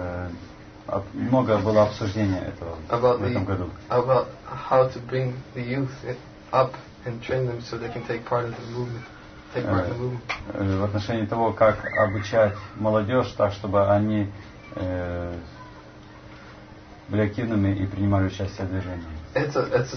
было обсуждения этого в этом году. About how to bring the youth up and train them so they can take part of the movement. Take part in the movement. В отношении того, как обучать молодежь так, чтобы они были активными и принимали участие в движении.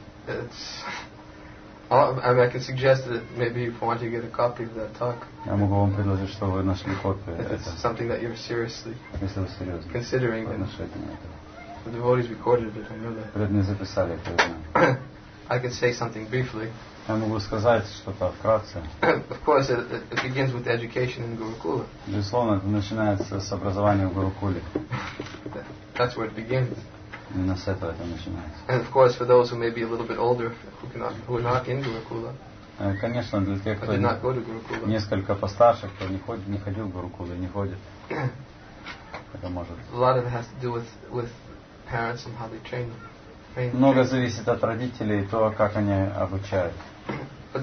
I can suggest that maybe if you want to get a copy of that talk. Я могу вам предложить, что вы нашли копию. It's something that you're seriously considering. The devotees recorded it, I know that. Преданные записали это. I can say something briefly. Я могу сказать что-то вкратце. Of course, it begins with education in Gurukula. Безусловно, это начинается с образования в Гурукуле. That's where it begins. Именно с этого это начинается. And of course, for those who may be a little bit older, who are not in Gurukula, конечно, для тех, кто did not go to Gurukula, несколько постарше, кто не ходил в Гурукулу и не ходит, это может. A lot of it has to do with parents and how they train them. Много зависит от родителей, то, как они обучают. But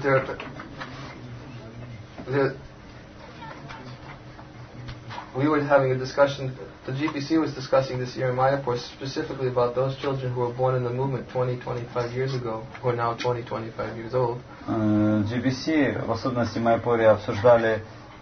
we were having a discussion. The GPC was discussing this year in Mayapur specifically about those children who were born in the movement 20-25 years ago, who are now 20-25 years old. GPC, в особенности в Майяпуре, обсуждали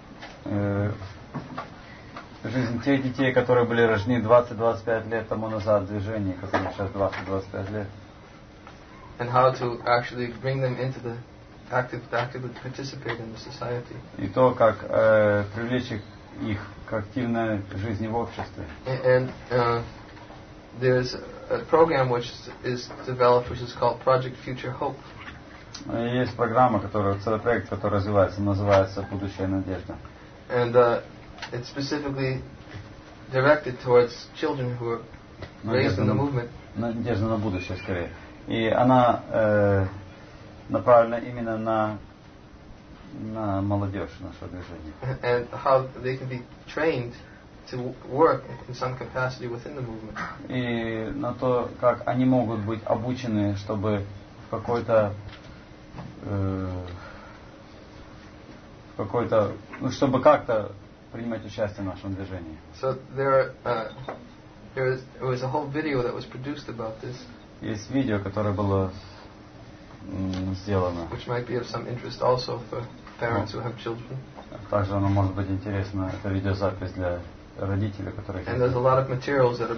жизнь тех детей, которые были рождены 20-25 лет тому назад в движении, которым сейчас 20-25 лет. And how to actually bring them into the actively participate in the society. И то, как привлечь их к активной жизни в обществе. And there's a program which is developed, which is called Project Future Hope. Есть программа, целый проект, который развивается, называется «Будущая надежда». And it's specifically directed towards children who are raised in the movement. Надежда на будущее, скорее. И она направлена именно на молодежь нашего движения. And how they can be trained to work in some capacity within the movement. И на то, как они могут быть обучены, чтобы чтобы как-то принимать участие в нашем движении. So there was a whole video that was produced about this, Есть видео, которое было сделано. which might be of some interest also for parents who have children. Также оно может быть интересно, это видеозапись для родителей, которые And there's a lot of materials that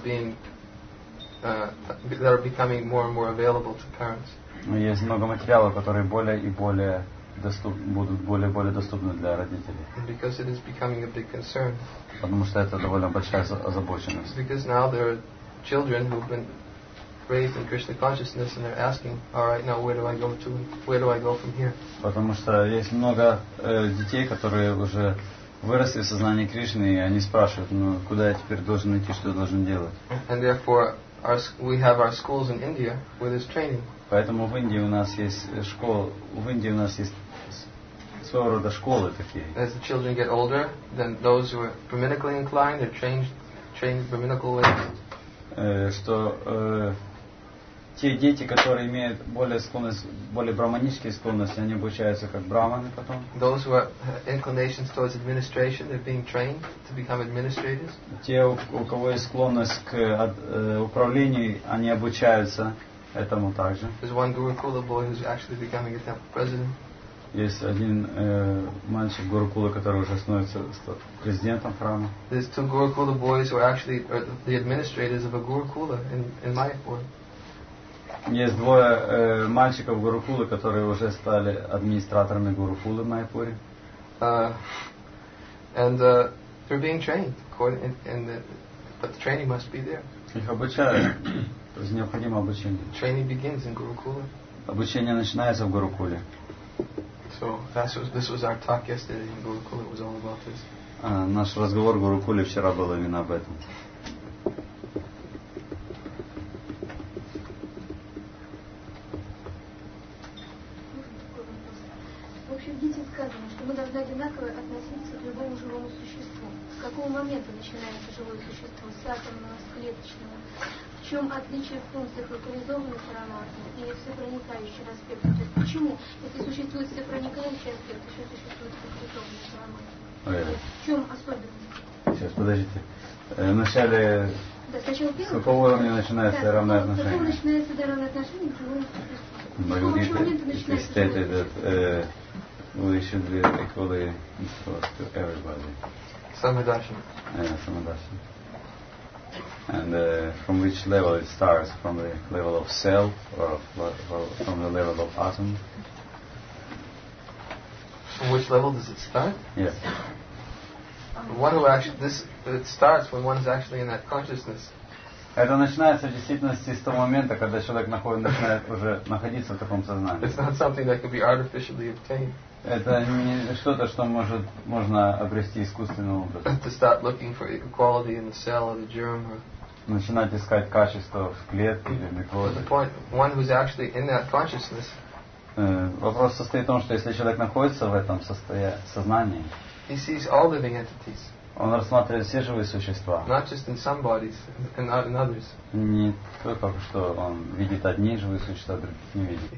are becoming more and more available to parents. Есть много материалов, которые более и более будут более и более доступны для родителей. And because it is becoming a big concern. Потому что это довольно большая озабоченность. Because now there are children who've been raised in Krishna consciousness and they're asking, all right, now where do I go from here? Потому что есть много детей, которые уже выросли в сознании Кришны, и они спрашивают, ну куда я теперь должен идти, что я должен делать? And therefore, we have our schools in India where there's training. Поэтому в Индии у нас есть школа, своего рода школы такие. As the children get older, then those who are Brahminically inclined are trained Brahminical ways. Что те дети, которые имеют более браманические склонности, они обучаются как браманы потом. Those who have inclinations towards administration, they're being trained to become administrators. Те, у кого есть склонность к управлению, они обучаются этому также. There's one Gurukula boy who's actually becoming a temple president. Есть один мальчик Гурукула, который уже становится президентом храма. There's two Gurukula boys who are actually the administrators of a Gurukula in Mayapur. Есть двое мальчиков Гурукулы, которые уже стали администраторами Гурукулы в Майяпуре. And they're being trained, but the training must be there. Их обучают, то есть необходимо обучение. Training begins in Gurukula. Обучение начинается в Гурукуле. So this was our talk yesterday in Gurukula. It was all about this. Наш разговор в Гурукуле вчера был именно об этом. В общем, в Гите сказано, что мы должны одинаково относиться к любому живому существу. С какого момента начинается живое существо? С атомного, с клеточного? В чем отличие в функциях локализованных параматов и всепроникающих аспектов? То есть почему, если существует всепроникающий аспект, еще существует локализованный параматр? В чем особенность? Сейчас, подождите. Вначале Да, сначала с какого уровня начинается равное С какого отношение? начинается равное отношение к живому существу? It is stated that we should be equally equal to everybody. Samadashana. Samadashana. And from which level it starts? From the level of self or from the level of atom? From which level does it start? Yes. One who actually it starts when one is actually in that consciousness. Это начинается в действительности с того момента, когда человек начинает уже находиться в таком сознании. It's not something that can be artificially obtained. Это не что-то, что можно обрести искусственным образом. To start looking for equality in the cell or the germ. Начинать искать качество в клетке или микробе. The point, one who's actually in that consciousness. Вопрос состоит в том, что если человек находится в этом сознании, he sees all living entities. Он рассматривает все живые существа. Not just in some bodies, and not in others. Не только что он видит одни живые существа, других не видит.